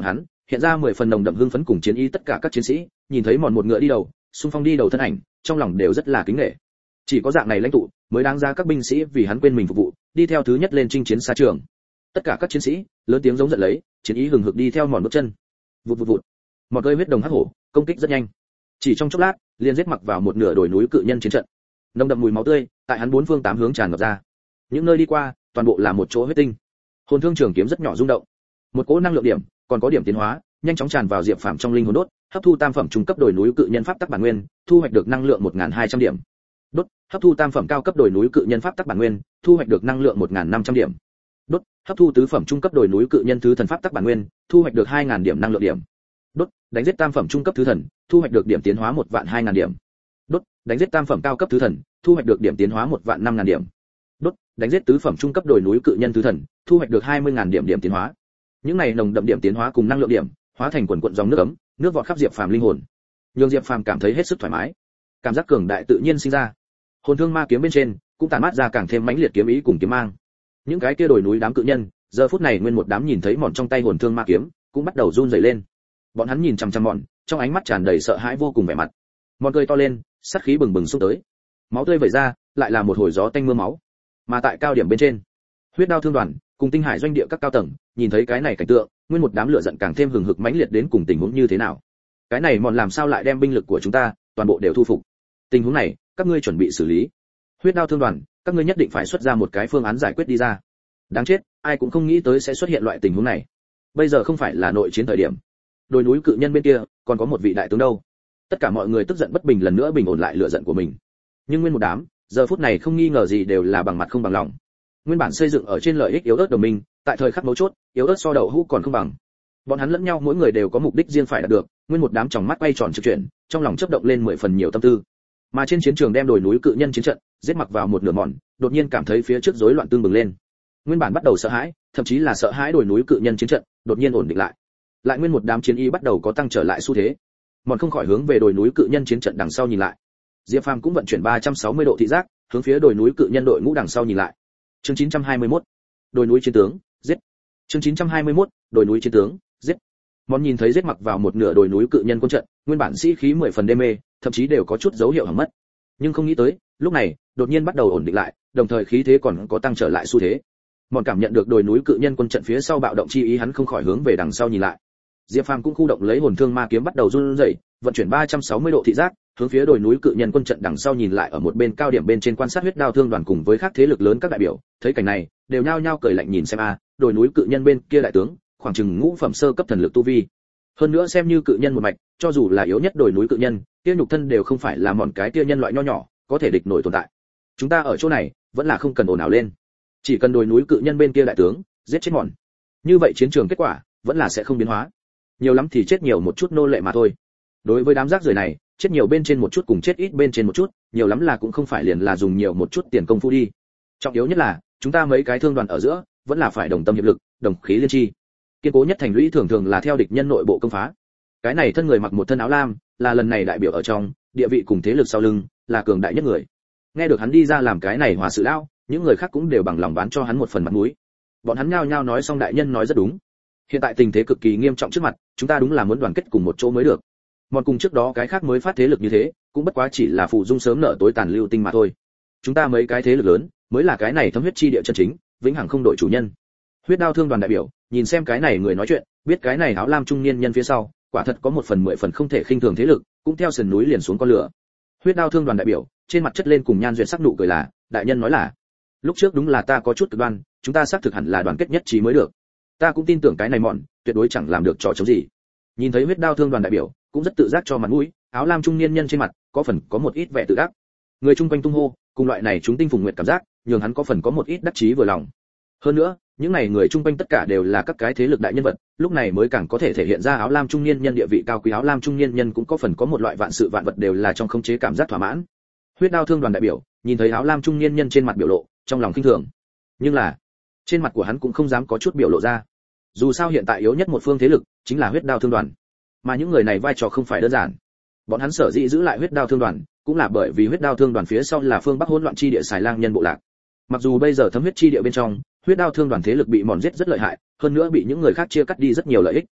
hiện ra 10 phần nồng đậm hưng phấn cùng chiến ý. Tất cả các chiến sĩ nhìn thấy mòn một ngựa đi đầu, xung phong đi đầu thân ảnh, trong lòng đều rất là kính nể. Chỉ có dạng này lãnh tụ mới đáng ra các binh sĩ vì hắn quên mình phục vụ, đi theo thứ nhất lên chinh chiến xa trường. Tất cả các chiến sĩ lớn tiếng giống giận lấy, chiến ý hừng hực đi theo mòn bước chân. Vụt vụt vụt. Mòn cơi huyết đồng hắc hổ, công kích rất nhanh. Chỉ trong chốc lát, liền giết mặc vào một nửa đồi núi cự nhân chiến trận. Nồng đậm mùi máu tươi tại hắn bốn phương tám hướng tràn ngập ra. Những nơi đi qua, toàn bộ là một chỗ huyết tinh. Hồn thương trường kiếm rất nhỏ rung động. Một cỗ năng lượng điểm, còn có điểm tiến hóa, nhanh chóng tràn vào Diệp Phàm trong linh hồn đốt, hấp thu tam phẩm trung cấp đồi núi cự nhân pháp tắc bản nguyên, thu hoạch được năng lượng 1200 điểm. Đốt, hấp thu tam phẩm cao cấp đồi núi cự nhân pháp tắc bản nguyên, thu hoạch được năng lượng 1500 điểm. Đốt, hấp thu tứ phẩm trung cấp đồi núi cự nhân thứ thần pháp tắc bản nguyên, thu hoạch được 2000 điểm năng lượng điểm. Đốt, đánh giết tam phẩm trung cấp thứ thần, thu hoạch được điểm tiến hóa 12000 điểm. Đốt, đánh giết tam phẩm cao cấp thứ thần, thu hoạch được điểm tiến hóa 15000 điểm. Đốt, đánh giết tứ phẩm trung cấp đồi núi cự nhân thứ thần, thu hoạch được 20000 điểm điểm tiến hóa. Những này nồng đậm điểm tiến hóa cùng năng lượng điểm, hóa thành quần quần dòng nước ấm, nước vọt khắp Diệp Phàm linh hồn. Nhưng Diệp Phàm cảm thấy hết sức thoải mái. Cảm giác cường đại tự nhiên sinh ra. Hồn thương ma kiếm bên trên cũng tản mát ra càng thêm mãnh liệt kiếm ý cùng kiếm mang. Những cái kia đồi núi đám cự nhân, giờ phút này nguyên một đám nhìn thấy mòn trong tay hồn thương ma kiếm, cũng bắt đầu run rẩy lên. Bọn hắn nhìn chằm chằm mòn, trong ánh mắt tràn đầy sợ hãi vô cùng vẻ mặt. Mòn cười to lên, sát khí bừng bừng xông tới. Máu tươi vẩy ra, lại là một hồi gió tanh mưa máu. Mà tại cao điểm bên trên, huyết đao thương đoàn cùng tinh hải doanh địa các cao tầng, nhìn thấy cái này cảnh tượng, nguyên một đám lửa giận càng thêm hừng hực mãnh liệt đến cùng tình huống như thế nào. Cái này mòn làm sao lại đem binh lực của chúng ta toàn bộ đều thu phục? Tình huống này, các ngươi chuẩn bị xử lý. Huyết đao thương đoàn, các ngươi nhất định phải xuất ra một cái phương án giải quyết đi ra. Đáng chết, ai cũng không nghĩ tới sẽ xuất hiện loại tình huống này. Bây giờ không phải là nội chiến thời điểm. Đồi núi cự nhân bên kia, còn có một vị đại tướng đâu. Tất cả mọi người tức giận bất bình lần nữa bình ổn lại lửa giận của mình. Nhưng nguyên một đám, giờ phút này không nghi ngờ gì đều là bằng mặt không bằng lòng. Nguyên bản xây dựng ở trên lợi ích yếu ớt đồng minh, tại thời khắc mấu chốt, yếu ớt so đậu hũ còn không bằng. Bọn hắn lẫn nhau mỗi người đều có mục đích riêng phải đạt được, nguyên một đám tròng mắt quay tròn trực chuyển, trong lòng chớp động lên 10 phần nhiều tâm tư. Mà trên chiến trường đem đồi núi cự nhân chiến trận, giết mặc vào một nửa mòn, đột nhiên cảm thấy phía trước rối loạn tương bừng lên. Nguyên bản bắt đầu sợ hãi, thậm chí là sợ hãi đồi núi cự nhân chiến trận, đột nhiên ổn định lại. Lại nguyên một đám chiến ý bắt đầu có tăng trở lại xu thế. Mòn không khỏi hướng về đồi núi cự nhân chiến trận đằng sau nhìn lại. Diệp Phàm cũng vận chuyển 360 độ thị giác, hướng phía đồi núi cự nhân đội ngũ đằng sau nhìn lại. Chương 921. Đồi núi chiến tướng, giết. Chương 921. Đồi núi chiến tướng, giết. Mòn nhìn thấy giết mặc vào một nửa đồi núi cự nhân quân trận, nguyên bản sĩ khí 10 phần đê mê, thậm chí đều có chút dấu hiệu hỏng mất. Nhưng không nghĩ tới, lúc này, đột nhiên bắt đầu ổn định lại, đồng thời khí thế còn có tăng trở lại xu thế. Mòn cảm nhận được đồi núi cự nhân quân trận phía sau bạo động chi ý, hắn không khỏi hướng về đằng sau nhìn lại. Diệp Phàm cũng khu động lấy hồn thương ma kiếm bắt đầu run rẩy, vận chuyển 360 độ thị giác, hướng phía đồi núi cự nhân quân trận đằng sau nhìn lại. Ở một bên cao điểm bên trên quan sát huyết đao thương đoàn cùng với các thế lực lớn các đại biểu, thấy cảnh này, đều nhao nhao cười lạnh nhìn xem đồi núi cự nhân bên kia đại tướng, khoảng chừng ngũ phẩm sơ cấp thần lực tu vi. Hơn nữa xem như cự nhân một mạch, cho dù là yếu nhất đồi núi cự nhân, kia nhục thân đều không phải là mòn cái kia nhân loại nho nhỏ, có thể địch nổi tồn tại. Chúng ta ở chỗ này, vẫn là không cần ồn ào lên. Chỉ cần đồi núi cự nhân bên kia đại tướng giết chết mòn. Như vậy chiến trường kết quả vẫn là sẽ không biến hóa. Nhiều lắm thì chết nhiều một chút nô lệ mà thôi. Đối với đám rác rưởi này, chết nhiều bên trên một chút cùng chết ít bên trên một chút, nhiều lắm là cũng không phải liền là dùng nhiều một chút tiền công phu đi. Trọng yếu nhất là, chúng ta mấy cái thương đoàn ở giữa, vẫn là phải đồng tâm hiệp lực, đồng khí liên chi. Kiên cố nhất thành lũy thường thường là theo địch nhân nội bộ công phá. Cái này thân người mặc một thân áo lam, là lần này đại biểu ở trong, địa vị cùng thế lực sau lưng, là cường đại nhất người. Nghe được hắn đi ra làm cái này hòa sự lao, những người khác cũng đều bằng lòng bán cho hắn một phần mặt mũi. Bọn hắn nhao nhao nói xong đại nhân nói rất đúng. Hiện tại tình thế cực kỳ nghiêm trọng trước mặt, chúng ta đúng là muốn đoàn kết cùng một chỗ mới được. Mòn cùng trước đó cái khác mới phát thế lực như thế, cũng bất quá chỉ là phụ dung sớm nợ tối tàn lưu tinh mà thôi. Chúng ta mấy cái thế lực lớn, mới là cái này thấm huyết chi địa chân chính, vĩnh hằng không đổi chủ nhân. Huyết đao thương đoàn đại biểu, nhìn xem cái này người nói chuyện, biết cái này áo lam trung niên nhân phía sau, quả thật có 1/10 không thể khinh thường thế lực, cũng theo sườn núi liền xuống con lửa. Huyết đao thương đoàn đại biểu, trên mặt chất lên cùng nhan duyệt sắc nụ cười là, đại nhân nói là, lúc trước đúng là ta có chút cực đoan, chúng ta xác thực hẳn là đoàn kết nhất trí mới được. Ta cũng tin tưởng cái này mọn, tuyệt đối chẳng làm được trò chống gì. Nhìn thấy huyết đao thương đoàn đại biểu, cũng rất tự giác cho mặt mũi, áo lam trung niên nhân trên mặt có một ít vẻ tự đắc. Người chung quanh tung hô, cùng loại này chúng tinh phùng nguyệt cảm giác, nhường hắn có một ít đắc chí vừa lòng. Hơn nữa, những này người chung quanh tất cả đều là các cái thế lực đại nhân vật, lúc này mới càng có thể thể hiện ra áo lam trung niên nhân địa vị cao quý. Áo lam trung niên nhân cũng có một loại vạn sự vạn vật đều là trong khống chế cảm giác thỏa mãn. Huyết đao thương đoàn đại biểu, nhìn thấy áo lam trung niên nhân trên mặt biểu lộ, trong lòng khinh thường. Nhưng là, trên mặt của hắn cũng không dám có chút biểu lộ ra. Dù sao hiện tại yếu nhất một phương thế lực chính là huyết đao thương đoàn, mà những người này vai trò không phải đơn giản. Bọn hắn sở dĩ giữ lại huyết đao thương đoàn, cũng là bởi vì huyết đao thương đoàn phía sau là phương Bắc hỗn loạn chi địa xài lang nhân bộ lạc. Mặc dù bây giờ thấm huyết chi địa bên trong, huyết đao thương đoàn thế lực bị mòn giết rất lợi hại, hơn nữa bị những người khác chia cắt đi rất nhiều lợi ích.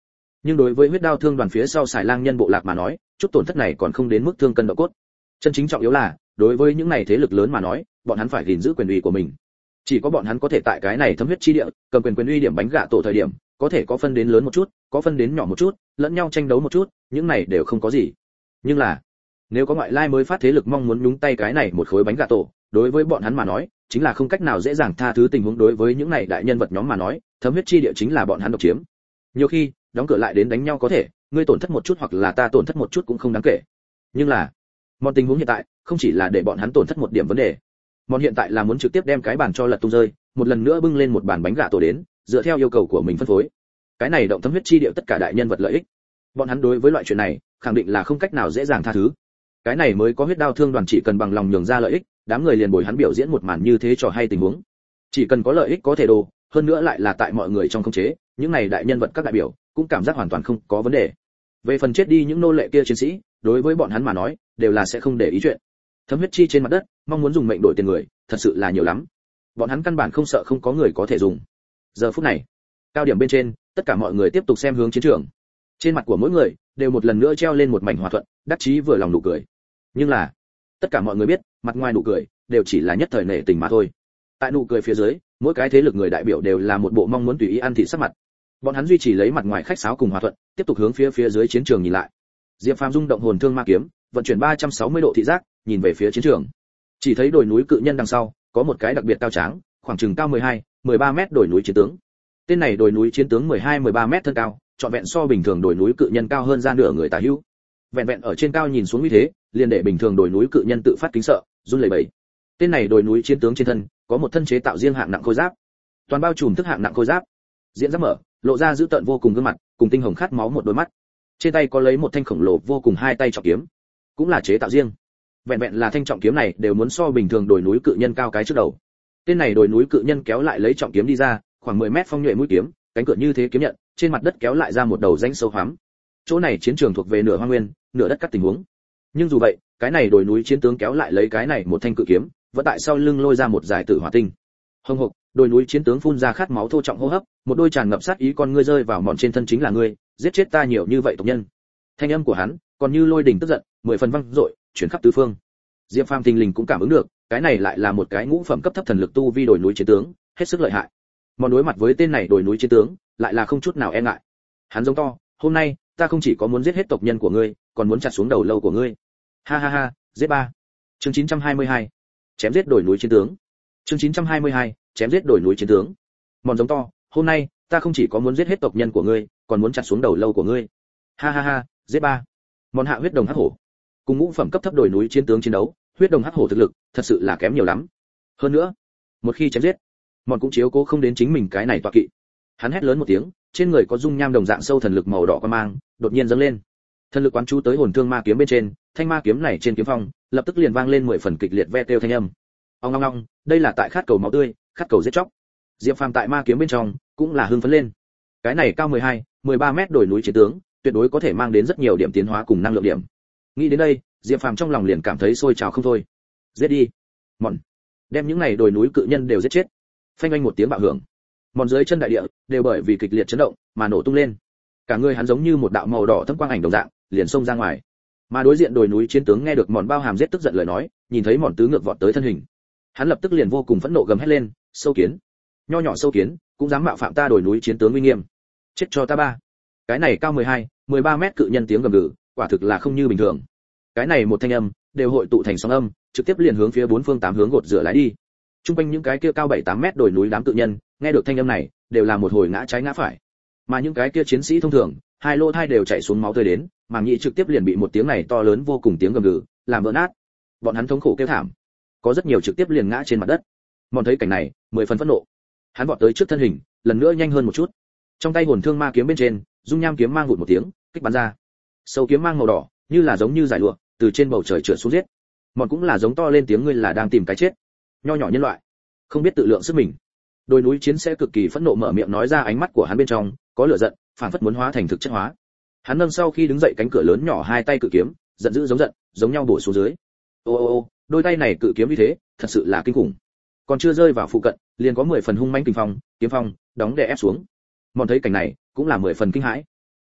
Nhưng đối với huyết đao thương đoàn phía sau xài lang nhân bộ lạc mà nói, chút tổn thất này còn không đến mức thương cân độ cốt. Chân chính trọng yếu là, đối với những này thế lực lớn mà nói, bọn hắn phải gìn giữ quyền uy của mình. Chỉ có bọn hắn có thể tại cái này thấm huyết chi địa, cầm quyền uy điểm bánh gạ tổ thời điểm, có thể có phân đến lớn một chút, có phân đến nhỏ một chút, lẫn nhau tranh đấu một chút, những này đều không có gì. Nhưng là, nếu có ngoại lai mới phát thế lực mong muốn nhúng tay cái này một khối bánh gạ tổ, đối với bọn hắn mà nói, chính là không cách nào dễ dàng tha thứ tình huống. Đối với những này đại nhân vật nhóm mà nói, thấm huyết chi địa chính là bọn hắn độc chiếm. Nhiều khi, đóng cửa lại đến đánh nhau có thể, ngươi tổn thất một chút hoặc là ta tổn thất một chút cũng không đáng kể. Nhưng là, mọi tình huống hiện tại, không chỉ là để bọn hắn tổn thất một điểm vấn đề. Bọn hiện tại là muốn trực tiếp đem cái bàn cho lật tung rơi, một lần nữa bưng lên một bàn bánh gạ tổ đến, dựa theo yêu cầu của mình phân phối. Cái này động thấm huyết chi địa tất cả đại nhân vật lợi ích. Bọn hắn đối với loại chuyện này, khẳng định là không cách nào dễ dàng tha thứ. Cái này mới có huyết đao thương đoàn chỉ cần bằng lòng nhường ra lợi ích, đám người liền bồi hắn biểu diễn một màn như thế trò hay tình huống. Chỉ cần có lợi ích có thể đồ, hơn nữa lại là tại mọi người trong khống chế, những này đại nhân vật các đại biểu cũng cảm giác hoàn toàn không có vấn đề. Về phần chết đi những nô lệ kia chiến sĩ, đối với bọn hắn mà nói, đều là sẽ không để ý chuyện. Thấm huyết chi trên mặt đất, mong muốn dùng mệnh đổi tiền người, thật sự là nhiều lắm. Bọn hắn căn bản không sợ không có người có thể dùng. Giờ phút này, cao điểm bên trên, tất cả mọi người tiếp tục xem hướng chiến trường. Trên mặt của mỗi người đều một lần nữa treo lên một mảnh hòa thuận, đắc chí vừa lòng nụ cười. Nhưng là, tất cả mọi người biết, mặt ngoài nụ cười đều chỉ là nhất thời nể tình mà thôi. Tại nụ cười phía dưới, mỗi cái thế lực người đại biểu đều là một bộ mong muốn tùy ý ăn thịt sắc mặt. Bọn hắn duy trì lấy mặt ngoài khách sáo cùng hòa thuận, tiếp tục hướng phía dưới chiến trường nhìn lại. Diệp Phàm rung động hồn thương ma kiếm, vận chuyển 360 độ thị giác, nhìn về phía chiến trường. Chỉ thấy đồi núi cự nhân đằng sau, có một cái đặc biệt cao tráng, khoảng chừng cao 13 mét đồi núi chiến tướng. Tên này đồi núi chiến tướng 13 mét thân cao, trọn vẹn so bình thường đồi núi cự nhân cao hơn ra nửa người tả hữu. Vẹn ở trên cao nhìn xuống như thế, liền để bình thường đồi núi cự nhân tự phát kính sợ, run lẩy bẩy. Tên này đồi núi chiến tướng trên thân, có một thân chế tạo riêng hạng nặng khôi giáp, toàn bao trùm thức hạng nặng khôi giáp. Diện giáp mở, lộ ra dữ tợn vô cùng gương mặt, cùng tinh hồng khát máu một đôi mắt. Trên tay có lấy một thanh khổng lồ vô cùng hai tay trọng kiếm, cũng là chế tạo riêng. Vẹn là thanh trọng kiếm này đều muốn so bình thường đồi núi cự nhân cao cái trước đầu. Tên này đồi núi cự nhân kéo lại lấy trọng kiếm đi ra, khoảng 10 mét phong nhuệ mũi kiếm, cánh cửa như thế kiếm nhận, trên mặt đất kéo lại ra một đầu rãnh sâu hoắm. Chỗ này chiến trường thuộc về nửa hoang nguyên, nửa đất cắt tình huống. Nhưng dù vậy, cái này đồi núi chiến tướng kéo lại lấy cái này một thanh cự kiếm, vẫn tại sau lưng lôi ra một giải tử hỏa tinh. Hồng hộc, đồi núi chiến tướng phun ra khát máu thô trọng hô hấp, một đôi tràn ngập sát ý con ngươi rơi vào mòn trên thân chính là ngươi, giết chết ta nhiều như vậy tộc nhân. Thanh âm của hắn, còn như lôi đình tức giận, 10 phần vang dội, chuyển khắp tứ phương. Diệp Phàm thình lình cũng cảm ứng được, cái này lại là một cái ngũ phẩm cấp thấp thần lực tu vi đồi núi chiến tướng, hết sức lợi hại. Mòn đối mặt với tên này đồi núi chiến tướng, lại là không chút nào e ngại. Hắn giống to, hôm nay, ta không chỉ có muốn giết hết tộc nhân của ngươi, còn muốn chặt xuống đầu lâu của ngươi. Ha ha ha, giết ba. Chương 922. Chém giết đồi núi chiến tướng. Chương 922. Chém giết đồi núi chiến tướng. Mòn giống to, hôm nay, ta không chỉ có muốn giết hết tộc nhân của ngươi, còn muốn chặt xuống đầu lâu của ngươi. Ha ha ha, giết ba. Mòn hạ huyết đồng hắc hổ. Cùng ngũ phẩm cấp thấp đồi núi chiến tướng chiến đấu, huyết đồng hắc hổ thực lực, thật sự là kém nhiều lắm. Hơn nữa, một khi chém giết, Mòn cũng chiếu cố không đến chính mình cái này tọa kỵ. Hắn hét lớn một tiếng, trên người có dung nham đồng dạng sâu thần lực màu đỏ quan mang, đột nhiên dâng lên. Thần lực quán chú tới hồn thương ma kiếm bên trên, thanh ma kiếm này trên kiếm phong, lập tức liền vang lên 10 phần kịch liệt ve kêu thanh âm. Ong ong ong, đây là tại khát cầu máu tươi, khát cầu giết chóc. Diệp Phàm tại ma kiếm bên trong, cũng là hưng phấn lên. Cái này cao 13 mét đồi núi chiến tướng, tuyệt đối có thể mang đến rất nhiều điểm tiến hóa cùng năng lượng điểm. Nghĩ đến đây, Diệp Phàm trong lòng liền cảm thấy sôi trào không thôi. Giết đi, Mòn, đem những này đồi núi cự nhân đều giết chết. Phanh oanh một tiếng bạo hưởng, Mòn dưới chân đại địa đều bởi vì kịch liệt chấn động mà nổ tung lên. Cả người hắn giống như một đạo màu đỏ thâm quang ảnh đồng dạng, liền xông ra ngoài. Mà đối diện đồi núi chiến tướng nghe được Mòn bao hàm giết tức giận lời nói, nhìn thấy Mòn tứ ngược vọt tới thân hình, hắn lập tức liền vô cùng phẫn nộ gầm hét lên, sâu kiến, nho nhỏ sâu kiến, cũng dám mạo phạm ta đồi núi chiến tướng uy nghiêm, chết cho ta ba. Cái này cao 13 mét cự nhân tiếng gầm gừ, quả thực là không như bình thường. Cái này một thanh âm đều hội tụ thành sóng âm, trực tiếp liền hướng phía bốn phương tám hướng gột rửa lái đi. Trung quanh những cái kia cao 7-8 mét đồi núi đám cự nhân, nghe được thanh âm này, đều là một hồi ngã trái ngã phải. Mà những cái kia chiến sĩ thông thường, hai lỗ thai đều chảy xuống máu tươi đến, màng nhĩ trực tiếp liền bị một tiếng này to lớn vô cùng tiếng gầm gừ làm vỡ nát. Bọn hắn thống khổ kêu thảm, có rất nhiều trực tiếp liền ngã trên mặt đất. Mòn thấy cảnh này, 10 phần phẫn nộ. Hắn vọt tới trước thân hình, lần nữa nhanh hơn một chút. Trong tay hồn thương ma kiếm bên trên, dung nham kiếm mang vụt một tiếng, kích bắn ra. Sâu kiếm mang màu đỏ, như là giống như giải lụa, từ trên bầu trời trượt xuống giết. Mòn cũng là giống to lên tiếng, ngươi là đang tìm cái chết. Nho nhỏ nhân loại, không biết tự lượng sức mình. Đồi núi chiến sẽ cực kỳ phẫn nộ mở miệng nói ra, ánh mắt của hắn bên trong có lửa giận, phảng phất muốn hóa thành thực chất hóa. Hắn nâng sau khi đứng dậy cánh cửa lớn nhỏ hai tay cự kiếm, giận dữ giống nhau bổ xuống dưới. Ô, đôi tay này cự kiếm như thế, thật sự là kinh khủng. Còn chưa rơi vào phụ cận, liền có 10 phần hung mãnh kinh phong, kiếm phong đóng đè ép xuống. Mòn thấy cảnh này, cũng là 10 phần kinh hãi.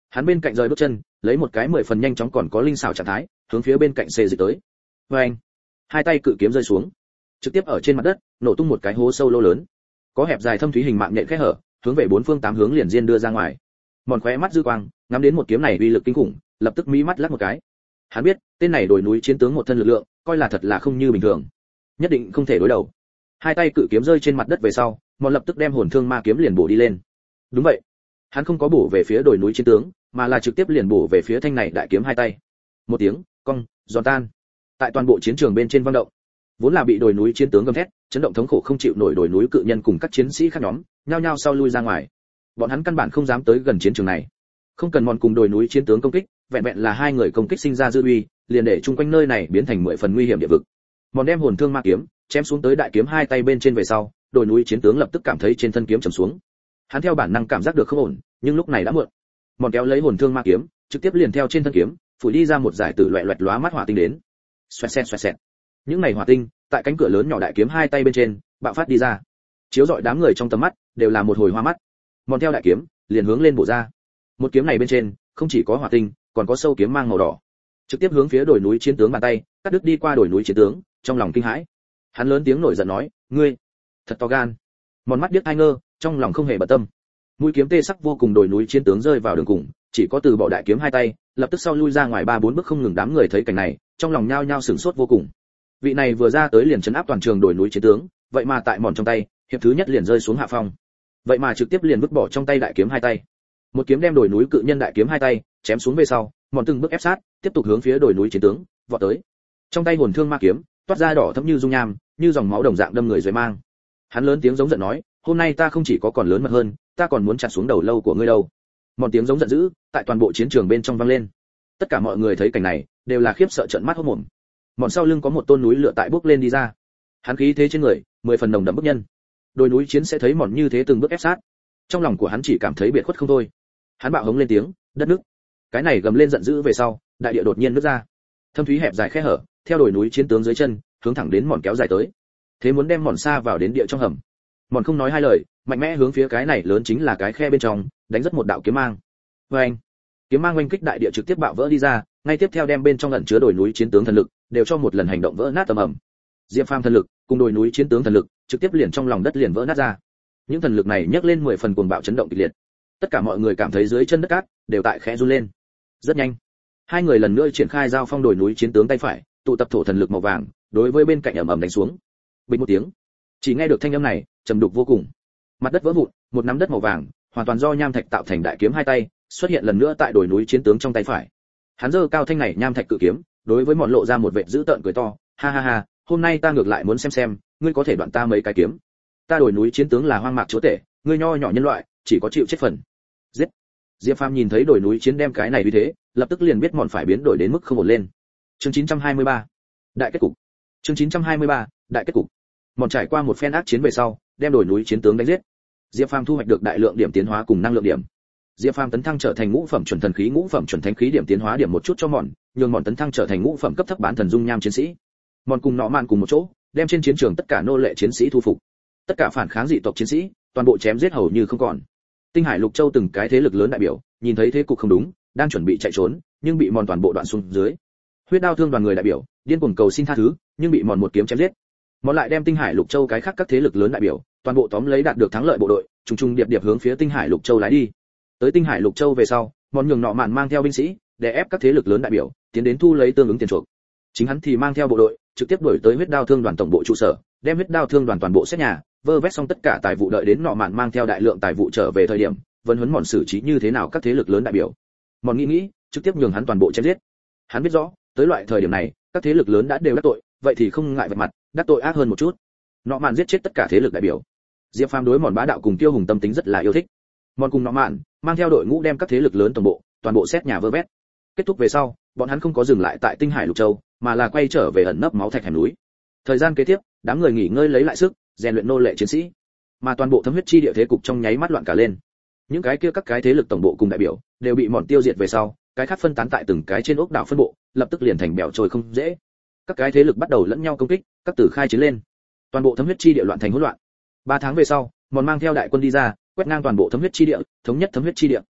Hắn bên cạnh rời bước chân, lấy một cái 10 phần nhanh chóng còn có linh xảo trạng thái, hướng phía bên cạnh xê dịch tới. Oeng! Hai tay cự kiếm rơi xuống, trực tiếp ở trên mặt đất, nổ tung một cái hố sâu lỗ lớn. Có hẹp dài thâm thúy hình mạng nhện khe hở, hướng về bốn phương tám hướng liền diên đưa ra ngoài. Mòn khóe mắt dư quang, ngắm đến một kiếm này uy lực kinh khủng, lập tức mí mắt lắc một cái. Hắn biết, tên này đồi núi chiến tướng một thân lực lượng, coi là thật là không như bình thường, nhất định không thể đối đầu. Hai tay cự kiếm rơi trên mặt đất về sau, Mòn lập tức đem hồn thương ma kiếm liền bổ đi lên. Đúng vậy, hắn không có bổ về phía đồi núi chiến tướng, mà là trực tiếp liền bổ về phía thanh này đại kiếm hai tay. Một tiếng cong giòn tan, tại toàn bộ chiến trường bên trên vang động. Vốn là bị đồi núi chiến tướng gầm thét, chấn động thống khổ không chịu nổi đồi núi cự nhân cùng các chiến sĩ khác nhóm, nhao nhao sau lui ra ngoài. Bọn hắn căn bản không dám tới gần chiến trường này. Không cần Mòn cùng đồi núi chiến tướng công kích, vẹn vẹn là hai người công kích sinh ra dư uy, liền để chung quanh nơi này biến thành 10 phần nguy hiểm địa vực. Mòn đem hồn thương ma kiếm chém xuống tới đại kiếm hai tay bên trên về sau, đồi núi chiến tướng lập tức cảm thấy trên thân kiếm trầm xuống. Hắn theo bản năng cảm giác được không ổn, nhưng lúc này đã muộn. Mòn kéo lấy hồn thương ma kiếm, trực tiếp liền theo trên thân kiếm, phủi đi ra một dải tử loẹt loẹt lóa mắt hỏa tinh đến. Xoẹt xẹt xoẹt xẹt. Những này hỏa tinh, tại cánh cửa lớn nhỏ đại kiếm hai tay bên trên, bạo phát đi ra. Chiếu rọi đám người trong tầm mắt, đều là một hồi hoa mắt. Mòn theo đại kiếm, liền hướng lên bổ ra. Một kiếm này bên trên, không chỉ có hỏa tinh, còn có sâu kiếm mang màu đỏ. Trực tiếp hướng phía đồi núi chiến tướng bàn tay, cắt đứt đi qua đồi núi chiến tướng, trong lòng kinh hãi. Hắn lớn tiếng nổi giận nói, ngươi, thật to gan. Mòn mắt điếc hai ngơ, trong lòng không hề bận tâm. Mũi kiếm tê sắc vô cùng đồi núi chiến tướng rơi vào đường cùng, chỉ có từ bỏ đại kiếm hai tay, lập tức sau lui ra ngoài 3-4 bước không ngừng. Đám người thấy cảnh này, trong lòng nhao nhao sửng sốt vô cùng. Vị này vừa ra tới liền trấn áp toàn trường đồi núi chiến tướng, vậy mà tại Mòn trong tay, hiệp thứ nhất liền rơi xuống hạ phong. Vậy mà trực tiếp liền vứt bỏ trong tay đại kiếm hai tay. Một kiếm đem đồi núi cự nhân đại kiếm hai tay chém xuống về sau, Mòn từng bước ép sát, tiếp tục hướng phía đồi núi chiến tướng vọt tới. Trong tay hồn thương ma kiếm toát ra đỏ thẫm như dung nham, như dòng máu đồng dạng đâm người dưới mang. Hắn lớn tiếng giống giận nói, hôm nay ta không chỉ có còn lớn mật hơn, ta còn muốn chặt xuống đầu lâu của ngươi đâu. Mòn tiếng giống giận dữ tại toàn bộ chiến trường bên trong vang lên. Tất cả mọi người thấy cảnh này đều là khiếp sợ trợn mắt hốt mồm. Mòn sau lưng có một tôn núi lửa tại bước lên đi ra, hắn khí thế trên người 10 phần nồng đậm bức nhân. Đồi núi chiến sẽ thấy Mòn như thế từng bước ép sát, trong lòng của hắn chỉ cảm thấy biệt khuất không thôi. Hắn bạo hống lên tiếng, đất nước. Cái này gầm lên giận dữ về sau, đại địa đột nhiên nứt ra, thâm thúy hẹp dài khe hở, theo đồi núi chiến tướng dưới chân, hướng thẳng đến Mòn kéo dài tới. Thế muốn đem Mòn xa vào đến địa trong hầm. Mòn không nói hai lời, mạnh mẽ hướng phía cái này lớn chính là cái khe bên trong, đánh rất một đạo kiếm mang. Oeng! Kiếm mang oanh kích đại địa trực tiếp bạo vỡ đi ra, ngay tiếp theo đem bên trong ẩn chứa đồi núi chiến tướng thần lực, đều cho một lần hành động vỡ nát tầm ầm. Diệp Phàm thần lực cùng đồi núi chiến tướng thần lực, trực tiếp liền trong lòng đất liền vỡ nát ra. Những thần lực này nhấc lên 10 phần cuồng bạo chấn động kịch liệt. Tất cả mọi người cảm thấy dưới chân đất cát đều tại khẽ run lên. Rất nhanh, hai người lần nữa triển khai giao phong đồi núi chiến tướng tay phải, tụ tập thổ thần lực màu vàng, đối với bên cạnh ầm ầm đánh xuống. Bình một tiếng, chỉ nghe được thanh âm này, trầm đục vô cùng. Mặt đất vỡ vụn, một nắm đất màu vàng, hoàn toàn do nham thạch tạo thành đại kiếm hai tay, xuất hiện lần nữa tại đồi núi chiến tướng trong tay phải. Hắn giơ cao thanh này nham thạch cự kiếm, đối với Mòn lộ ra một vệt dữ tợn cười to, ha ha ha, hôm nay ta ngược lại muốn xem, ngươi có thể đoạn ta mấy cái kiếm. Ta đồi núi chiến tướng là hoang mạc chúa tể, ngươi nho nhỏ nhân loại, chỉ có chịu chết phần. Giết. Diệp Phàm nhìn thấy đồi núi chiến đem cái này như thế, lập tức liền biết Mòn phải biến đổi đến mức không ổn lên. Chương 923. Đại kết cục. Chương 923. Đại kết cục. Mòn trải qua một phen ác chiến về sau, đem đồi núi chiến tướng đánh giết. Diệp Phàm thu hoạch được đại lượng điểm tiến hóa cùng năng lượng điểm. Diệp Phàm tấn thăng trở thành ngũ phẩm chuẩn thần khí, ngũ phẩm chuẩn thánh khí điểm tiến hóa điểm một chút cho Mòn, nhường Mòn tấn thăng trở thành ngũ phẩm cấp thấp bán thần dung nham chiến sĩ. Mòn cùng nọ mạn cùng một chỗ, đem trên chiến trường tất cả nô lệ chiến sĩ thu phục. Tất cả phản kháng dị tộc chiến sĩ, toàn bộ chém giết hầu như không còn. Tinh Hải Lục Châu từng cái thế lực lớn đại biểu, nhìn thấy thế cục không đúng, đang chuẩn bị chạy trốn, nhưng bị Mòn toàn bộ đoạn xuống dưới. Huyết Đao Thương đoàn người đại biểu, điên cuồng cầu xin tha thứ, nhưng bị Mòn một kiếm chém giết. Mòn lại đem Tinh Hải Lục Châu cái khác các thế lực lớn đại biểu, toàn bộ tóm lấy đạt được thắng lợi bộ đội, trùng trùng điệp điệp hướng phía Tinh Hải Lục Châu lái đi. Tới Tinh Hải Lục Châu về sau, Mòn nhường nọ mạn mang theo binh sĩ, để ép các thế lực lớn đại biểu, tiến đến thu lấy tương ứng tiền chuộc. Chính hắn thì mang theo bộ đội, trực tiếp đuổi tới Huyết Đao Thương đoàn tổng bộ trụ sở, đem Huyết Đao Thương đoàn toàn bộ xét nhà, vơ vét xong tất cả tài vụ, đợi đến nọ mạn mang theo đại lượng tài vụ trở về thời điểm, vẫn huấn Mòn xử trí như thế nào các thế lực lớn đại biểu. Mòn nghĩ, trực tiếp nhường hắn toàn bộ chém giết. Hắn biết rõ, tới loại thời điểm này, các thế lực lớn đã đều đắc tội, vậy thì không ngại vạch mặt, đắc tội ác hơn một chút. Nọ mạn giết chết tất cả thế lực đại biểu. Diệp Phàm đối Mòn bá đạo cùng Tiêu Hùng tâm tính rất là yêu thích. Mòn cùng nọ mạn mang theo đội ngũ đem các thế lực lớn toàn bộ xét nhà vơ vét. Kết thúc về sau, bọn hắn không có dừng lại tại Tinh Hải Lục Châu, mà là quay trở về ẩn nấp máu thạch hẻm núi. Thời gian kế tiếp, đám người nghỉ ngơi lấy lại sức, rèn luyện nô lệ chiến sĩ, mà toàn bộ thấm huyết chi địa thế cục trong nháy mắt loạn cả lên. Những cái kia các cái thế lực tổng bộ cùng đại biểu đều bị Mòn tiêu diệt về sau, cái khác phân tán tại từng cái trên ốc đảo phân bộ, lập tức liền thành bèo trôi không dễ. Các cái thế lực bắt đầu lẫn nhau công kích, các tử khai chiến lên. Toàn bộ thấm huyết chi địa loạn thành hỗn loạn. 3 tháng về sau, Mòn mang theo đại quân đi ra, quét ngang toàn bộ thấm huyết chi địa, thống nhất thấm huyết chi địa.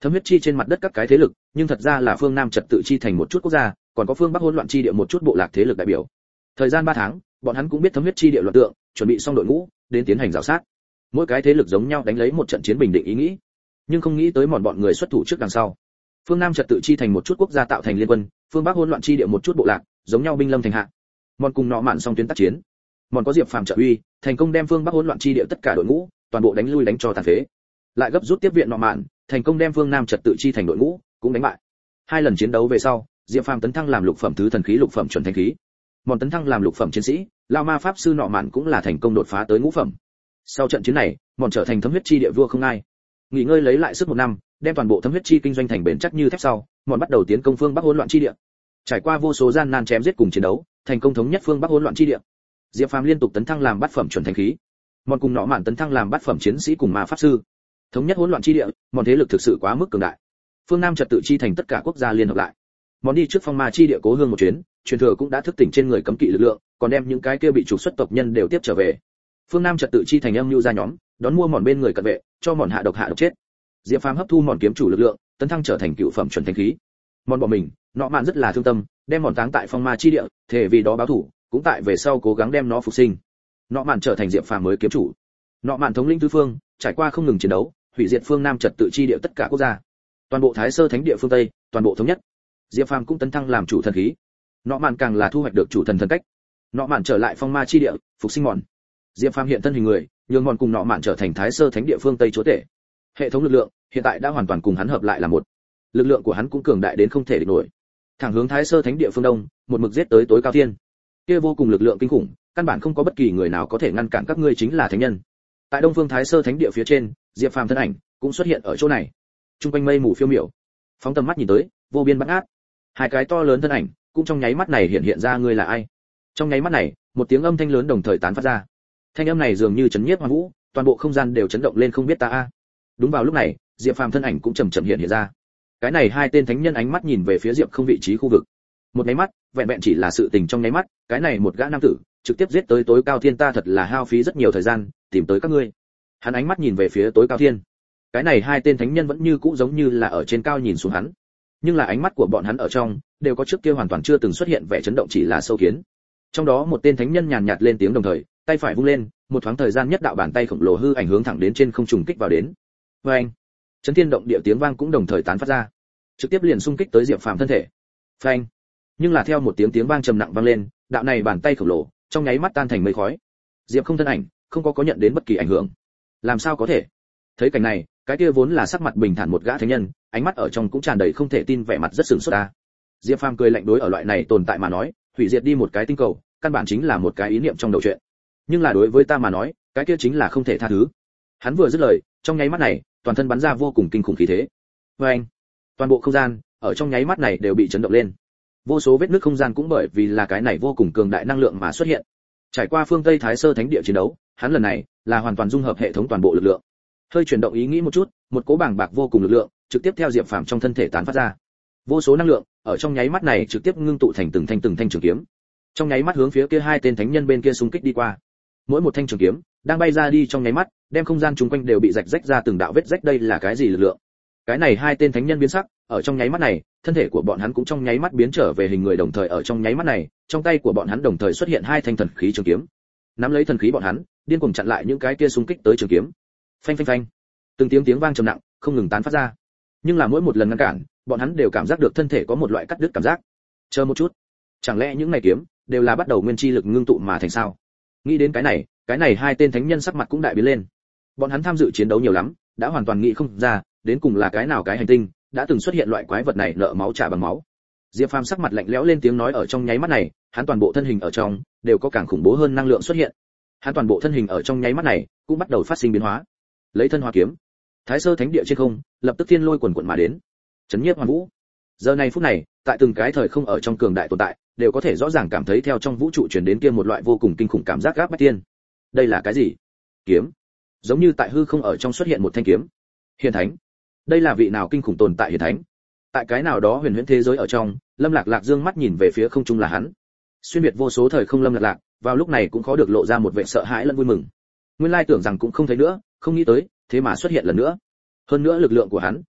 Thấm huyết chi trên mặt đất các cái thế lực, nhưng thật ra là phương Nam trật tự chi thành một chút quốc gia, còn có phương Bắc hỗn loạn chi địa một chút bộ lạc thế lực đại biểu. Thời gian 3 tháng, bọn hắn cũng biết thấm huyết chi địa loạn tượng, chuẩn bị xong đội ngũ, đến tiến hành rào sát. Mỗi cái thế lực giống nhau đánh lấy một trận chiến bình định ý nghĩ, nhưng không nghĩ tới bọn người xuất thủ trước đằng sau. Phương Nam trật tự chi thành một chút quốc gia tạo thành liên quân, phương Bắc hỗn loạn chi địa một chút bộ lạc, giống nhau binh lâm thành hạ. Mòn cùng nọ mạn song tuyến tác chiến. Mòn có Diệp Phàm trợ uy, thành công đem phương Bắc hỗn loạn chi địa tất cả đội ngũ, toàn bộ đánh lui đánh cho tàn phế. Lại gấp rút tiếp viện nọ mạn, thành công đem phương Nam trật tự chi thành đội ngũ cũng đánh bại. 2 lần chiến đấu về sau, Diệp Phàm tấn thăng làm lục phẩm thứ thần khí lục phẩm chuẩn thánh khí. Mòn tấn thăng làm lục phẩm chiến sĩ, Lão ma pháp sư nọ mạn cũng là thành công đột phá tới ngũ phẩm. Sau trận chiến này, Mòn trở thành thấm huyết chi địa vua không ai. Nghỉ ngơi lấy lại sức 1 năm, đem toàn bộ thấm huyết chi kinh doanh thành bền chắc như thép sau, Mòn bắt đầu tiến công phương Bắc hỗn loạn chi địa. Trải qua vô số gian nan chém giết cùng chiến đấu, thành công thống nhất phương Bắc hỗn loạn chi địa. Diệp Phàm liên tục tấn thăng làm bát phẩm chuẩn thánh khí. Mòn cùng nọ mạn tấn thăng làm bát phẩm chiến sĩ cùng ma pháp sư. Thống nhất hỗn loạn chi địa, Mòn thế lực thực sự quá mức cường đại. Phương Nam trật tự chi thành tất cả quốc gia liên hợp lại. Mòn đi trước phong ma chi địa cố hương một chuyến, truyền thừa cũng đã thức tỉnh trên người cấm kỵ lực lượng, còn đem những cái kia bị trục xuất tộc nhân đều tiếp trở về. Phương Nam trật tự chi thành âm lưu ra nhóm, đón mua Mòn bên người cận vệ, cho Mòn hạ độc chết. Diệp Phàm hấp thu Mòn kiếm chủ lực lượng, tấn thăng trở thành cựu phẩm chuẩn thánh khí. Mòn bỏ mình, nọ mạn rất là thương tâm, đem Mòn táng tại phong ma chi địa, thể vì đó báo thù, cũng tại về sau cố gắng đem nó phục sinh. Nọ mạn trở thành Diệp Phàm mới kiếm chủ. Nọ mạn thống lĩnh tứ phương, trải qua không ngừng chiến đấu, hủy diệt phương Nam trật tự chi địa tất cả quốc gia. Toàn bộ Thái Sơ Thánh địa phương Tây, toàn bộ thống nhất. Diệp Phàm cũng tấn thăng làm chủ thần khí. Nọ mạn càng là thu hoạch được chủ thần thần cách. Nọ mạn trở lại phong ma chi địa, phục sinh Mòn. Diệp Phàm hiện thân hình người, nhường Mòn cùng nọ mạn trở thành Thái Sơ Thánh địa phương Tây chúa tể. Hệ thống lực lượng hiện tại đã hoàn toàn cùng hắn hợp lại là một. Lực lượng của hắn cũng cường đại đến không thể địch nổi. Thẳng hướng Thái Sơ Thánh địa phương Đông, một mực giết tới tối cao thiên. Kia vô cùng lực lượng kinh khủng, căn bản không có bất kỳ người nào có thể ngăn cản các ngươi chính là thánh nhân. Tại Đông Phương Thái Sơ Thánh địa phía trên, Diệp Phàm thân ảnh cũng xuất hiện ở chỗ này. Trung quanh mây mù phiêu miểu, phóng tầm mắt nhìn tới, vô biên bát ngát. Hai cái to lớn thân ảnh, cũng trong nháy mắt này hiện ra ngươi là ai. Trong nháy mắt này, một tiếng âm thanh lớn đồng thời tán phát ra. Thanh âm này dường như chấn nhiếp hoang vũ, toàn bộ không gian đều chấn động lên không biết ta a. Đúng vào lúc này, Diệp Phàm thân ảnh cũng chậm chậm hiện ra. Cái này hai tên thánh nhân ánh mắt nhìn về phía Diệp không vị trí khu vực. Một nháy mắt, vẹn vẹn chỉ là sự tình trong nháy mắt, cái này một gã nam tử trực tiếp giết tới tối cao thiên, ta thật là hao phí rất nhiều thời gian tìm tới các ngươi. Hắn ánh mắt nhìn về phía tối cao thiên. Cái này hai tên thánh nhân vẫn như cũ giống như là ở trên cao nhìn xuống hắn, nhưng là ánh mắt của bọn hắn ở trong đều có trước kia hoàn toàn chưa từng xuất hiện vẻ chấn động, chỉ là sâu kiến. Trong đó một tên thánh nhân nhàn nhạt lên tiếng, đồng thời tay phải vung lên, một thoáng thời gian nhất đạo bàn tay khổng lồ hư ảnh hướng thẳng đến trên không trùng kích vào đến. Và anh, chấn thiên động địa tiếng vang cũng đồng thời tán phát ra, trực tiếp liền xung kích tới Diệp Phàm thân thể. Phanh! Nhưng là theo một tiếng vang trầm nặng vang lên, đạo này bàn tay khổng lồ trong nháy mắt tan thành mây khói. Diệp không thân ảnh không có nhận đến bất kỳ ảnh hưởng. Làm sao có thể? Thấy cảnh này, cái kia vốn là sắc mặt bình thản một gã thánh nhân, ánh mắt ở trong cũng tràn đầy không thể tin, vẻ mặt rất sửng sốt ta. Diệp Phàm cười lạnh, đối ở loại này tồn tại mà nói, hủy diệt đi một cái tinh cầu, căn bản chính là một cái ý niệm trong đầu chuyện. Nhưng là đối với ta mà nói, cái kia chính là không thể tha thứ. Hắn vừa dứt lời, trong nháy mắt này, toàn thân bắn ra vô cùng kinh khủng khí thế. Và anh, toàn bộ không gian ở trong nháy mắt này đều bị chấn động lên. Vô số vết nứt không gian cũng bởi vì là cái này vô cùng cường đại năng lượng mà xuất hiện. Trải qua phương Tây Thái Sơ Thánh địa chiến đấu, hắn lần này là hoàn toàn dung hợp hệ thống toàn bộ lực lượng. Hơi chuyển động ý nghĩ một chút, một cỗ bàng bạc vô cùng lực lượng trực tiếp theo Diệp Phàm trong thân thể tán phát ra. Vô số năng lượng ở trong nháy mắt này trực tiếp ngưng tụ thành từng thanh trường kiếm. Trong nháy mắt hướng phía kia hai tên thánh nhân bên kia xung kích đi qua. Mỗi một thanh trường kiếm đang bay ra đi trong nháy mắt, đem không gian chung quanh đều bị rạch rách ra từng đạo vết rách. Đây là cái gì lực lượng? Cái này hai tên thánh nhân biến sắc, ở trong nháy mắt này, thân thể của bọn hắn cũng trong nháy mắt biến trở về hình người, đồng thời ở trong nháy mắt này, trong tay của bọn hắn đồng thời xuất hiện hai thanh thần khí trường kiếm. Nắm lấy thần khí bọn hắn, điên cuồng chặn lại những cái kia xung kích tới trường kiếm. Phanh phanh phanh. Từng tiếng vang trầm nặng không ngừng tán phát ra. Nhưng là mỗi một lần ngăn cản, bọn hắn đều cảm giác được thân thể có một loại cắt đứt cảm giác. Chờ một chút, chẳng lẽ những này kiếm đều là bắt đầu nguyên chi lực ngưng tụ mà thành sao? Nghĩ đến cái này hai tên thánh nhân sắc mặt cũng đại biến lên. Bọn hắn tham dự chiến đấu nhiều lắm, đã hoàn toàn nghĩ không ra, đến cùng là cái nào cái hành tinh đã từng xuất hiện loại quái vật này nợ máu trả bằng máu. Diệp Phàm sắc mặt lạnh lẽo lên tiếng nói, ở trong nháy mắt này, hắn toàn bộ thân hình ở trong đều có càng khủng bố hơn năng lượng xuất hiện. Hắn toàn bộ thân hình ở trong nháy mắt này cũng bắt đầu phát sinh biến hóa. Lấy thân hóa kiếm, Thái Sơ Thánh địa trên không, lập tức thiên lôi quần quần mà đến, chấn nhiếp hoàn vũ. Giờ này phút này, tại từng cái thời không ở trong cường đại tồn tại, đều có thể rõ ràng cảm thấy theo trong vũ trụ truyền đến kia một loại vô cùng kinh khủng cảm giác gáp bách tiên. Đây là cái gì? Kiếm. Giống như tại hư không ở trong xuất hiện một thanh kiếm. Hiền thánh. Đây là vị nào kinh khủng tồn tại hiền thánh? Tại cái nào đó huyền huyễn thế giới ở trong, Lâm Lạc Lạc dương mắt nhìn về phía không trung là hắn. Xuyên biệt vô số thời không Lâm Lạc Lạc, vào lúc này cũng khó được lộ ra một vẻ sợ hãi lẫn vui mừng. Nguyên lai tưởng rằng cũng không thấy nữa, không nghĩ tới, thế mà xuất hiện lần nữa. Hơn nữa lực lượng của hắn,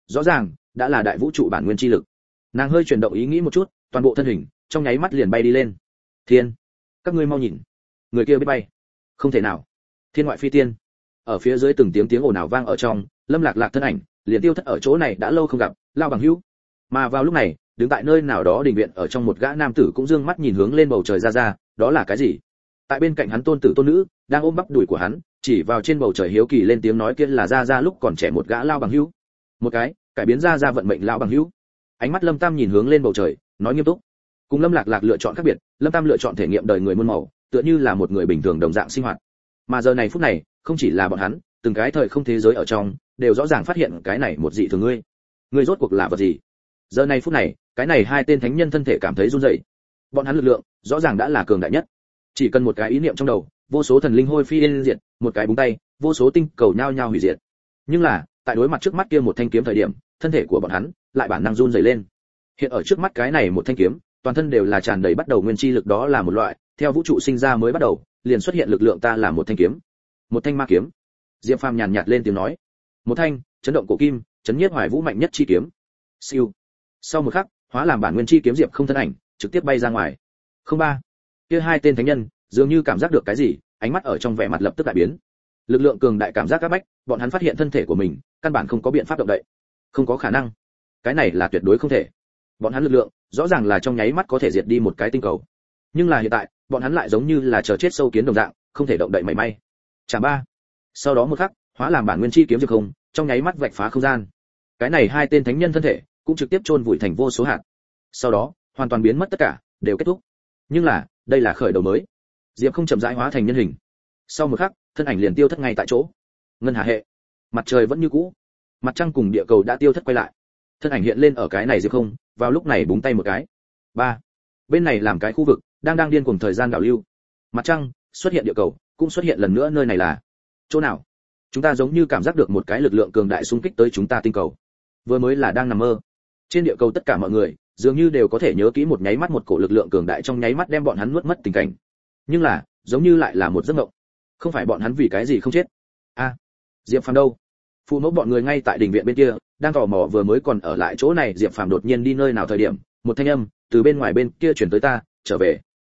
rõ ràng đã là đại vũ trụ bản nguyên chi lực. Nàng hơi chuyển động ý nghĩ một chút, toàn bộ thân hình trong nháy mắt liền bay đi lên. Thiên, các ngươi mau nhìn, người kia biết bay. Không thể nào, thiên ngoại phi tiên. Ở phía dưới từng tiếng ồn ào vang ở trong, Lâm Lạc Lạc thân ảnh liền tiêu thất ở chỗ này đã lâu không gặp, lao bằng hữu. Mà vào lúc này, đứng tại nơi nào đó đình viện ở trong một gã nam tử cũng dương mắt nhìn hướng lên bầu trời ra, đó là cái gì? Tại bên cạnh hắn tôn tử tôn nữ đang ôm bắp đùi của hắn, chỉ vào trên bầu trời hiếu kỳ lên tiếng nói kia là ra lúc còn trẻ một gã lao bằng hữu. Một cái cải biến ra vận mệnh lao bằng hữu. Ánh mắt Lâm Tam nhìn hướng lên bầu trời, nói nghiêm túc. Cùng Lâm Lạc Lạc lựa chọn khác biệt, Lâm Tam lựa chọn thể nghiệm đời người muôn màu, tựa như là một người bình thường đồng dạng sinh hoạt. Mà giờ này phút này, không chỉ là bọn hắn, từng cái thời không thế giới ở trong đều rõ ràng phát hiện cái này một dị thường ngươi rốt cuộc là vật gì? Giờ này phút này, cái này hai tên thánh nhân thân thể cảm thấy run rẩy. Bọn hắn lực lượng rõ ràng đã là cường đại nhất, chỉ cần một cái ý niệm trong đầu, vô số thần linh hôi phi yên diệt, một cái búng tay, vô số tinh cầu nhao nhao hủy diệt. Nhưng là, tại đối mặt trước mắt kia một thanh kiếm thời điểm, thân thể của bọn hắn lại bản năng run rẩy lên. Hiện ở trước mắt cái này một thanh kiếm, toàn thân đều là tràn đầy bắt đầu nguyên chi lực, đó là một loại theo vũ trụ sinh ra mới bắt đầu, liền xuất hiện lực lượng, ta là một thanh kiếm, một thanh ma kiếm. Diệp Phàm nhàn nhạt lên tiếng nói, một thanh chấn động cổ kim, chấn nhiếp hoài vũ mạnh nhất chi kiếm. Siêu. Sau một khắc, hóa làm bản nguyên chi kiếm Diệp không thân ảnh, trực tiếp bay ra ngoài. Không ba. Kia hai tên thánh nhân dường như cảm giác được cái gì, ánh mắt ở trong vẻ mặt lập tức đại biến. Lực lượng cường đại cảm giác các bách, bọn hắn phát hiện thân thể của mình căn bản không có biện pháp động đậy. Không có khả năng. Cái này là tuyệt đối không thể. Bọn hắn lực lượng rõ ràng là trong nháy mắt có thể diệt đi một cái tinh cầu. Nhưng là hiện tại, bọn hắn lại giống như là chờ chết sâu kiến đồng dạng, không thể động đậy mảy may. Chả ba. Sau đó một khắc, hóa làm bản nguyên chi kiếm Diệp không, trong nháy mắt vạch phá không gian. Cái này hai tên thánh nhân thân thể cũng trực tiếp chôn vùi thành vô số hạt. Sau đó, hoàn toàn biến mất tất cả, đều kết thúc. Nhưng là, đây là khởi đầu mới. Diệp không chậm rãi hóa thành nhân hình. Sau một khắc, thân ảnh liền tiêu thất ngay tại chỗ. Ngân hà hệ, mặt trời vẫn như cũ, mặt trăng cùng địa cầu đã tiêu thất quay lại. Thân ảnh hiện lên ở cái này Diệp không, vào lúc này búng tay một cái. Ba. Bên này làm cái khu vực đang điên cuồng thời gian đảo lưu. Mặt trăng xuất hiện, địa cầu cũng xuất hiện lần nữa, nơi này là chỗ nào? Chúng ta giống như cảm giác được một cái lực lượng cường đại xung kích tới chúng ta tinh cầu. Vừa mới là đang nằm mơ. Trên địa cầu tất cả mọi người dường như đều có thể nhớ kỹ một nháy mắt một cổ lực lượng cường đại trong nháy mắt đem bọn hắn nuốt mất tình cảnh. Nhưng là, giống như lại là một giấc mộng. Không phải bọn hắn vì cái gì không chết? Diệp Phàm đâu? Phụ mẫu bọn người ngay tại đình viện bên kia, đang tò mò vừa mới còn ở lại chỗ này Diệp Phàm đột nhiên đi nơi nào thời điểm, một thanh âm từ bên ngoài bên kia truyền tới, ta trở về.